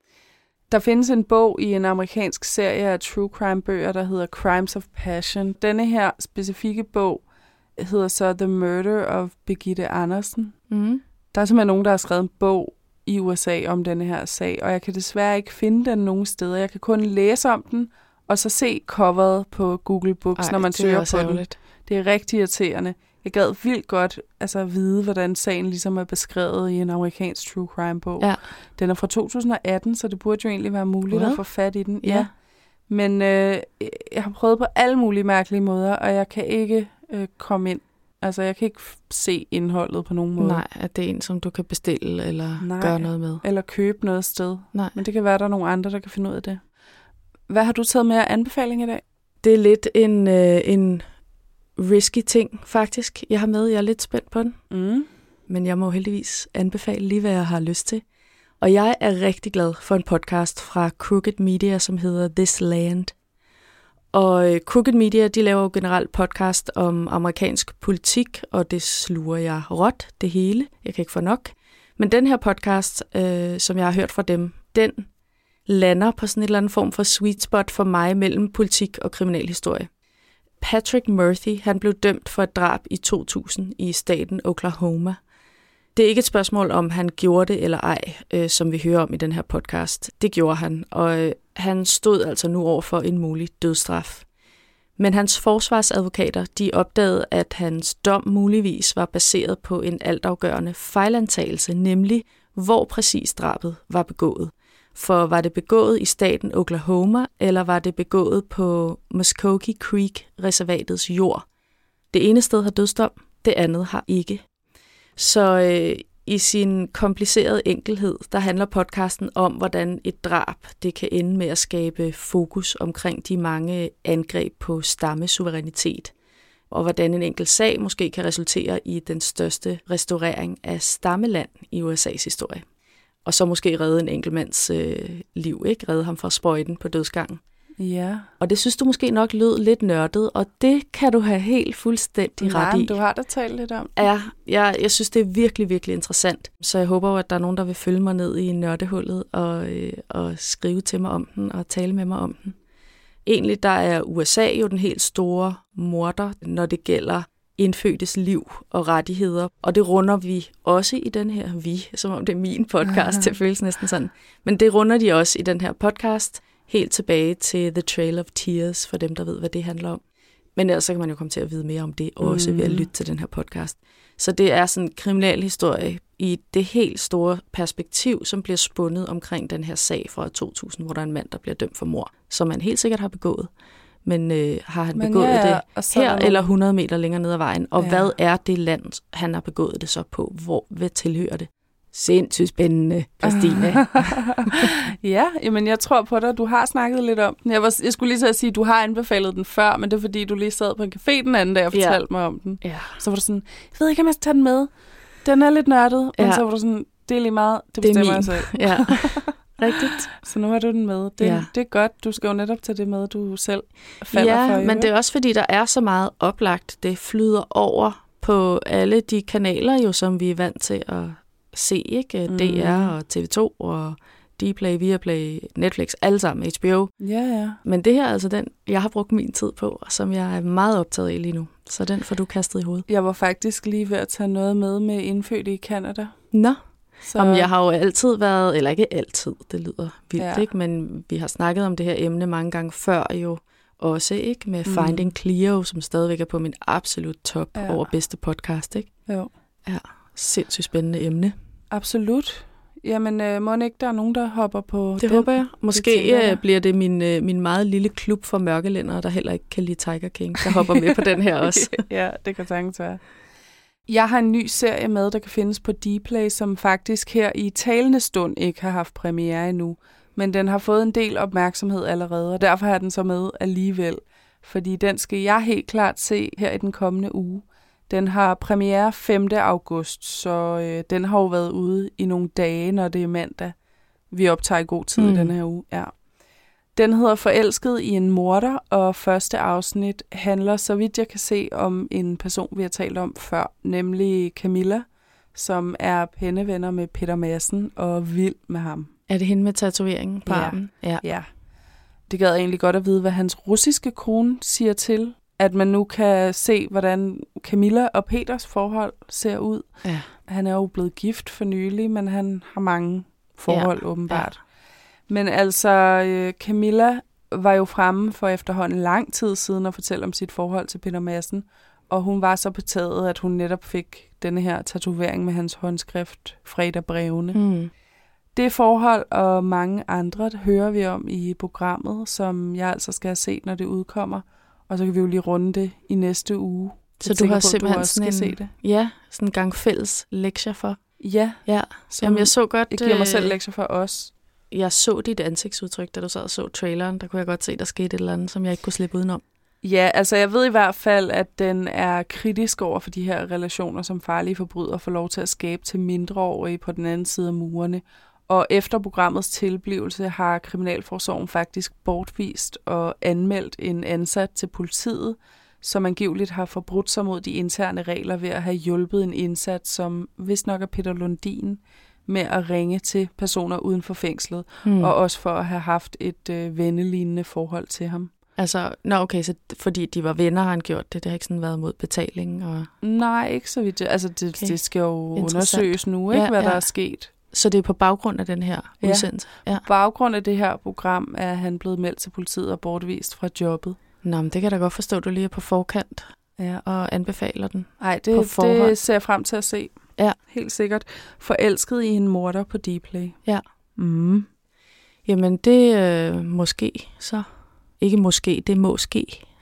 Der findes en bog i en amerikansk serie af true crime bøger, der hedder Crimes of Passion. Denne her specifikke bog hedder så The Murder of Birgitte Andersen. Mm. Der er simpelthen nogen, der har skrevet en bog i U S A om denne her sag, og jeg kan desværre ikke finde den nogen steder. Jeg kan kun læse om den, og så se coveret på Google Books, Ej, når man søger på den. Det er rigtig irriterende. Jeg gad vildt godt altså, at vide, hvordan sagen ligesom er beskrevet i en amerikansk true crime-bog. Ja. Den er fra to tusind og atten, så det burde jo egentlig være muligt What? at få fat i den. Ja. Ja. Men øh, jeg har prøvet på alle mulige mærkelige måder, og jeg kan ikke øh, komme ind. Altså, jeg kan ikke se indholdet på nogen måde. Nej, at det er en, som du kan bestille eller Nej, gøre noget med. Eller købe noget sted. Nej. Men det kan være, at der er nogle andre, der kan finde ud af det. Hvad har du taget med af anbefaling i dag? Det er lidt en... Øh, en risky ting, faktisk. Jeg har med, jeg er lidt spændt på den. Mm. Men jeg må heldigvis anbefale lige, hvad jeg har lyst til. Og jeg er rigtig glad for en podcast fra Crooked Media, som hedder This Land. Og Crooked Media, de laver jo generelt podcast om amerikansk politik, og det sluger jeg råt, det hele. Jeg kan ikke få nok. Men den her podcast, øh, som jeg har hørt fra dem, den lander på sådan et eller andet form for sweet spot for mig mellem politik og kriminalhistorie. Patrick Murphy, han blev dømt for et drab i to tusind i staten Oklahoma. Det er ikke et spørgsmål, om han gjorde det eller ej, øh, som vi hører om i den her podcast. Det gjorde han, og øh, han stod altså nu over for en mulig dødsstraf. Men hans forsvarsadvokater, de opdagede, at hans dom muligvis var baseret på en altafgørende fejlantagelse, nemlig hvor præcis drabet var begået. For var det begået i staten Oklahoma, eller var det begået på Muskogee Creek-reservatets jord? Det ene sted har dødsdom, det andet har ikke. Så øh, i sin komplicerede enkelhed, der handler podcasten om, hvordan et drab det kan ende med at skabe fokus omkring de mange angreb på stammesuverænitet, og hvordan en enkelt sag måske kan resultere i den største restaurering af stammeland i U S A's historie. Og så måske redde en enkelt mands øh, liv, ikke? Redde ham fra sprøjten på dødsgangen. Ja. Og det synes du måske nok lød lidt nørdet, og det kan du have helt fuldstændig Nej, ret i. du har da talt lidt om. Ja, jeg, jeg synes, det er virkelig, virkelig interessant. Så jeg håber jo, at der er nogen, der vil følge mig ned i nørdehullet og, øh, og skrive til mig om den og tale med mig om den. Egentlig der er U S A jo den helt store morder, når det gælder indfødtes liv og rettigheder. Og det runder vi også i den her, vi, som om det er min podcast, det føles næsten sådan. Men det runder de også i den her podcast, helt tilbage til The Trail of Tears, for dem, der ved, hvad det handler om. Men ellers så kan man jo komme til at vide mere om det, også mm. ved at lytte til den her podcast. Så det er sådan en kriminalhistorie i det helt store perspektiv, som bliver spundet omkring den her sag fra to tusind, hvor der er en mand, der bliver dømt for mord, som man helt sikkert har begået. Men øh, har han Men begået ja, det her nogle... eller hundrede meter længere ned ad vejen? Og ja. Hvad er det land, han har begået det så på? Hvor hvad tilhører det? Sindssygt spændende, Christine. Ja, jamen jeg tror på dig. Du har snakket lidt om den. Jeg, var, jeg skulle lige så at sige, at du har anbefalet den før, men det er fordi, du lige sad på en café den anden dag og fortalte ja. mig om den. Ja. Så var du sådan, jeg ved ikke, om jeg skal tage den med. Den er lidt nørdet, ja. Men så var du sådan, det er lige meget, det bestemmer jeg selv. Ja. Rigtigt. Så nu har du den med. Det, ja. Det er godt. Du skal jo netop tage det med, du selv falder ja, for. Ja, men det er også fordi, der er så meget oplagt. Det flyder over på alle de kanaler, jo, som vi er vant til at se, ikke? D R og T V to og Dplay, Viaplay, Netflix, alle sammen, H B O. Ja, ja. Men det her er altså den, jeg har brugt min tid på, og som jeg er meget optaget af lige nu. Så den får du kastet i hovedet. Jeg var faktisk lige ved at tage noget med med indfødte i Canada. Nå, Så... Jamen, jeg har jo altid været, eller ikke altid, det lyder vildt, Ja. ikke? Men vi har snakket om det her emne mange gange før jo også, ikke? Med Mm. Finding Cleo, som stadigvæk er på min absolut top Ja. over bedste podcast, ikke? Jo. Ja, sindssygt spændende emne. Absolut. Jamen, øh, må ikke der er nogen, der hopper på Det den? håber jeg. Måske tænker jeg. øh, bliver det min, øh, min meget lille klub for mørkelændere, der heller ikke kan lide Tiger King, der hopper med på den her også. Ja, det kan sagtens være. Jeg har en ny serie med, der kan findes på Dplay, som faktisk her i talende stund ikke har haft premiere endnu. Men den har fået en del opmærksomhed allerede, og derfor har den så med alligevel. Fordi den skal jeg helt klart se her i den kommende uge. Den har premiere femte august, så øh, den har jo været ude i nogle dage, når det er mandag. Vi optager i god tid Mm. mm. den her uge, ja. Den hedder Forelsket i en morder, og første afsnit handler, så vidt jeg kan se, om en person, vi har talt om før, nemlig Camilla, som er pennevenner med Peter Madsen og vild med ham. Er det hende med tatoveringen på Ja. armen? Ja. Ja. Det gad jeg egentlig godt at vide, hvad hans russiske kone siger til, at man nu kan se, hvordan Camilla og Peters forhold ser ud. Ja. Han er jo blevet gift for nylig, men han har mange forhold ja. åbenbart. Ja. Men altså, øh, Camilla var jo fremme for efterhånden lang tid siden at fortælle om sit forhold til Peter Madsen, og hun var så betaget, at hun netop fik denne her tatovering med hans håndskrift, Fredag-brevene. Mm. Det forhold og mange andre hører vi om i programmet, som jeg altså skal have set, når det udkommer. Og så kan vi jo lige runde det i næste uge. Så Jeg du tænker har på, at simpelthen også sådan skal en, se det. ja, sådan en gang fælles lektier for. Ja, Ja, som jamen jeg så godt, jeg giver mig selv øh, lektier for os. jeg så dit ansigtsudtryk, da du sad og så traileren. Der kunne jeg godt se, der skete et eller andet, som jeg ikke kunne slippe udenom. Ja, altså jeg ved i hvert fald, at den er kritisk over for de her relationer, som farlige forbrydere får lov til at skabe til mindreårige på den anden side af murene. Og efter programmets tilblivelse har Kriminalforsorgen faktisk bortvist og anmeldt en ansat til politiet, som angiveligt har forbrudt sig mod de interne regler ved at have hjulpet en indsat, som vist nok er Peter Lundin, med at ringe til personer uden for fængslet, Hmm. og også for at have haft et øh, vennelignende forhold til ham. Altså, nå okay, så fordi de var venner, har han gjort det. Det har ikke sådan været mod betaling. Og... Nej, ikke så vidt. Altså det, Okay. det skal jo Interessant. undersøges nu, ikke, Ja, hvad ja. der er sket. Så det er på baggrund af den her Ja. udsendelse? Ja. På baggrund af det her program er han blevet meldt til politiet og bortvist fra jobbet. Nå, men det kan jeg da godt forstå, at du lige er på forkant Ja. og anbefaler den. Nej, På det, forhånd. det ser jeg frem til at se. Ja. Helt sikkert. Forelsket i en morder på Dplay. Ja. Mm. Jamen, det er øh, måske så. Ikke måske, det må ske.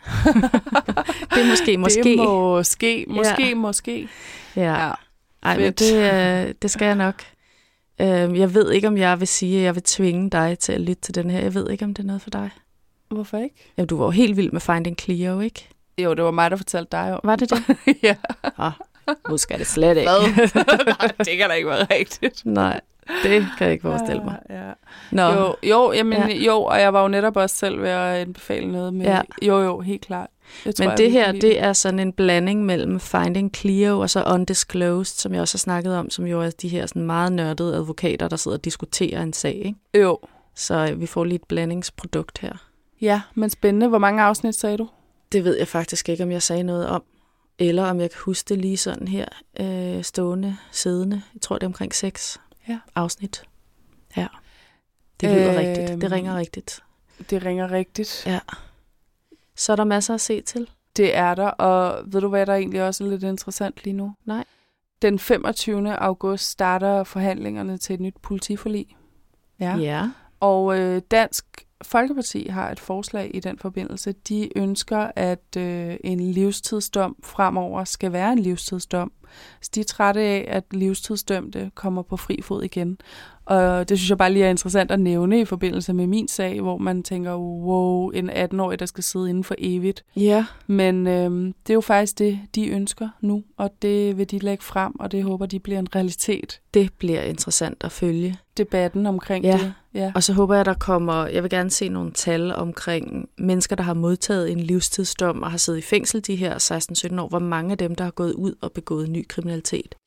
det er måske, måske. Det må ske. Måske, Ja. måske. Ja. Ej, men fedt. det, øh, det skal jeg nok. Øh, jeg ved ikke, om jeg vil sige, at jeg vil tvinge dig til at lytte til den her. Jeg ved ikke, om det er noget for dig. Hvorfor ikke? Jamen, du var jo helt vild med Finding Cleo, ikke? Jo, det var mig, der fortalte dig om. Var det det? Ja. Ah, nu skal det slet ikke. Nej, det kan da ikke være rigtigt. Nej, det kan jeg ikke forestille mig. Ja. Nå, Jo, jo, jamen, Ja. ja. jo, og jeg var jo netop også selv ved at anbefale noget med... Ja. Jo, jo, helt klart. Det tror men jeg, det vi her, kan lide. det er sådan en blanding mellem Finding Cleo og så Undisclosed, som jeg også har snakket om, som jo er de her sådan meget nørdede advokater, der sidder og diskuterer en sag, ikke? Jo. Så øh, vi får lige et blandingsprodukt her. Ja, men spændende. Hvor mange afsnit sagde du? Det ved jeg faktisk ikke, om jeg sagde noget om, eller om jeg kan huske det lige sådan her, øh, stående, siddende. Jeg tror, det er omkring seks Ja. afsnit. Ja, det lyder Øhm. rigtigt. Det ringer rigtigt. Det ringer rigtigt. Ja. Så er der masser at se til. Det er der, og ved du hvad, der egentlig også er lidt interessant lige nu? Nej. Den femogtyvende august starter forhandlingerne til et nyt politiforlig. Ja. Ja. Og øh, Dansk Folkeparti har et forslag i den forbindelse. De ønsker, at øh, en livstidsdom fremover skal være en livstidsdom. Så de er trætte af, at livstidsdømte kommer på fri fod igen. Og det synes jeg bare lige er interessant at nævne i forbindelse med min sag, hvor man tænker, wow, en atten-årig, der skal sidde inden for evigt. Ja. Men øh, det er jo faktisk det, de ønsker nu, og det vil de lægge frem, og det håber de bliver en realitet. Det bliver interessant at følge. Debatten omkring Ja. det. Ja. Og så håber jeg, der kommer, jeg vil gerne se nogle tal omkring mennesker, der har modtaget en livstidsdom og har siddet i fængsel de her seksten sytten år. Hvor mange af dem, der har gået ud og begået ny kriminalitet?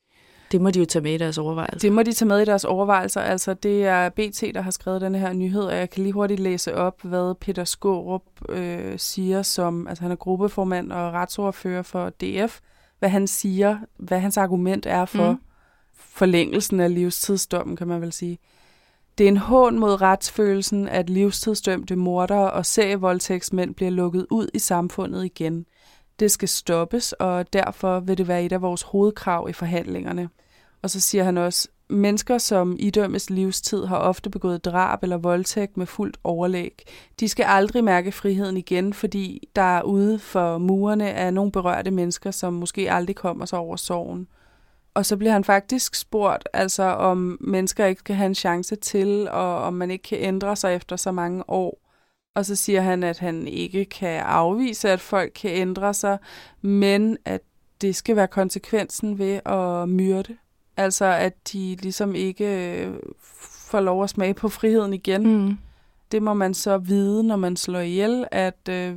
Det må de jo tage med i deres overvejelser. Det må de tage med i deres overvejelser. Altså, det er B T, der har skrevet denne her nyhed, og jeg kan lige hurtigt læse op, hvad Peter Skaarup øh, siger, som, altså han er gruppeformand og retsordfører for D F, hvad han siger, hvad hans argument er for mm. forlængelsen af livstidsdommen, kan man vel sige. Det er en hån mod retsfølelsen, at livstidsdømte mordere og serievoldtægtsmænd bliver lukket ud i samfundet igen. Det skal stoppes, og derfor vil det være et af vores hovedkrav i forhandlingerne. Og så siger han også, mennesker, som idømmes livstid, har ofte begået drab eller voldtægt med fuldt overlæg. De skal aldrig mærke friheden igen, fordi der ude for murene er nogle berørte mennesker, som måske aldrig kommer sig over sorgen. Og så bliver han faktisk spurgt, altså om mennesker ikke kan have en chance til, og om man ikke kan ændre sig efter så mange år. Og så siger han, at han ikke kan afvise, at folk kan ændre sig, men at det skal være konsekvensen ved at myrde. Altså, at de ligesom ikke får lov at smage på friheden igen. Mm. Det må man så vide, når man slår ihjel, at øh,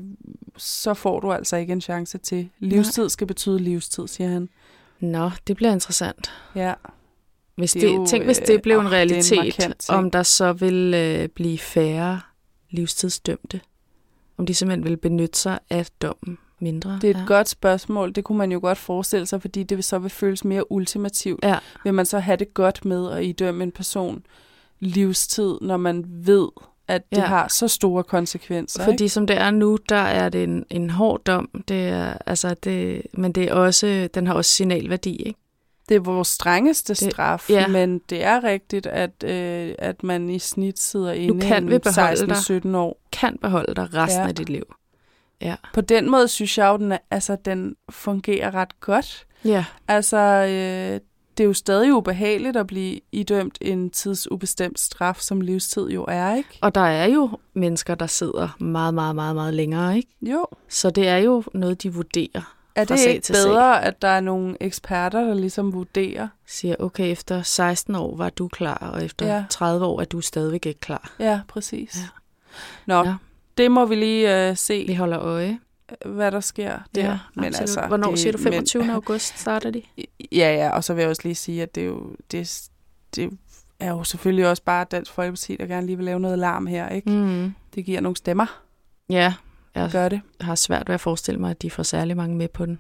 så får du altså ikke en chance til. Livstid skal betyde livstid, siger han. Nå, det bliver interessant. Ja. Hvis det, det jo, tænk, hvis det blev øh, en realitet, en om der så vil øh, blive færre livstidsdømte. Om de simpelthen vil benytte sig af dommen mindre. Det er et ja. godt spørgsmål. Det kunne man jo godt forestille sig, fordi det vil så vil føles mere ultimativt. Ja. Vil man så have det godt med at idømme en person livstid, når man ved, at det ja. har så store konsekvenser? Fordi ikke? som det er nu, der er det en, en hård dom. Det er, altså det, men det er også, den har også signalværdi, ikke? Det er vores strengeste straf, det, ja. men det er rigtigt, at, øh, at man i snit sidder inde i seksten sytten år. Kan beholde dig resten ja. af dit liv. Ja. På den måde synes jeg jo, den, er, altså, den fungerer ret godt. Ja. Altså, øh, det er jo stadig ubehageligt at blive idømt en tidsubestemt straf, som livstid jo er, ikke? Og der er jo mennesker, der sidder meget, meget, meget, meget længere, ikke? Jo. Så det er jo noget, de vurderer. Er det ikke bedre, at der er nogle eksperter, der ligesom vurderer? Siger, okay, efter seksten år var du klar, og efter ja. tredive år er du stadigvæk ikke klar. Ja, præcis. Ja. Nå, ja. det må vi lige uh, se. Vi holder øje. Hvad der sker der. Ja, men altså, hvornår det, siger du? femogtyvende Men, august starter de? Ja, ja, og så vil jeg også lige sige, at det er jo, det, det er jo selvfølgelig også bare Dansk Folkeparti, der gerne lige vil lave noget larm her, ikke? Mm. Det giver nogle stemmer. Ja, jeg gør det. har svært ved at forestille mig, at de får særlig mange med på den.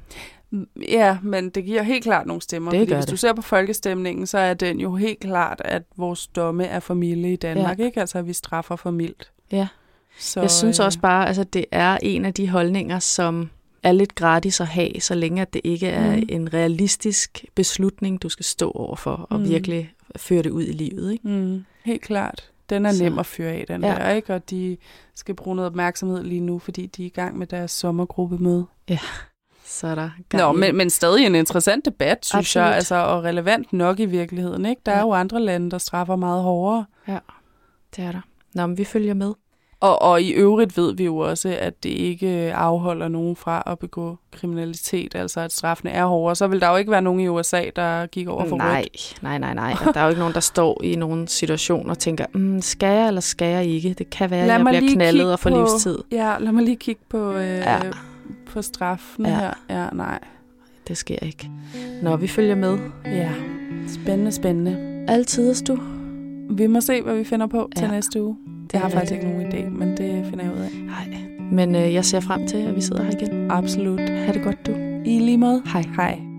Ja, men det giver helt klart nogle stemmer. Det fordi hvis det. du ser på folkestemningen, så er den jo helt klart, at vores domme er for milde i Danmark, ja. ikke? Altså, at vi straffer for mildt. Ja. Så, jeg synes øh... også bare, at altså, det er en af de holdninger, som er lidt gratis at have, så længe at det ikke er mm. en realistisk beslutning, du skal stå overfor og mm. virkelig føre det ud i livet, ikke? Mm. Helt klart. Den er så. nem at føre af, den ja. der, ikke? Og de skal bruge noget opmærksomhed lige nu, fordi de er i gang med deres sommergruppemøde. Ja, så er der Nå, men, men stadig en interessant debat, synes Absolut. jeg, altså, og relevant nok i virkeligheden, ikke? Der ja. er jo andre lande, der straffer meget hårdere. Ja, det er der. Nå, men vi følger med. Og, og i øvrigt ved vi jo også, at det ikke afholder nogen fra at begå kriminalitet, altså at straffene er hårdere. Så vil der jo ikke være nogen i U S A, der gik over for nej, rødt. Nej, nej, nej. Der er jo ikke nogen, der står i nogen situation og tænker, mm, skal jeg eller skal jeg ikke? Det kan være, at jeg bliver knaldet og får på, livstid. Ja, lad mig lige kigge på, øh, ja. på straffen ja. her. Ja, nej. Det sker ikke. Nå, vi følger med. Ja, spændende, spændende. Altid du. Vi må se, hvad vi finder på ja. til næste uge. Det jeg har faktisk ikke nogen idé, men det finder jeg ud af. Nej, men øh, jeg ser frem til, at vi sidder her igen. Absolut. Ha' det godt, du. I lige måde. Hej. Hej.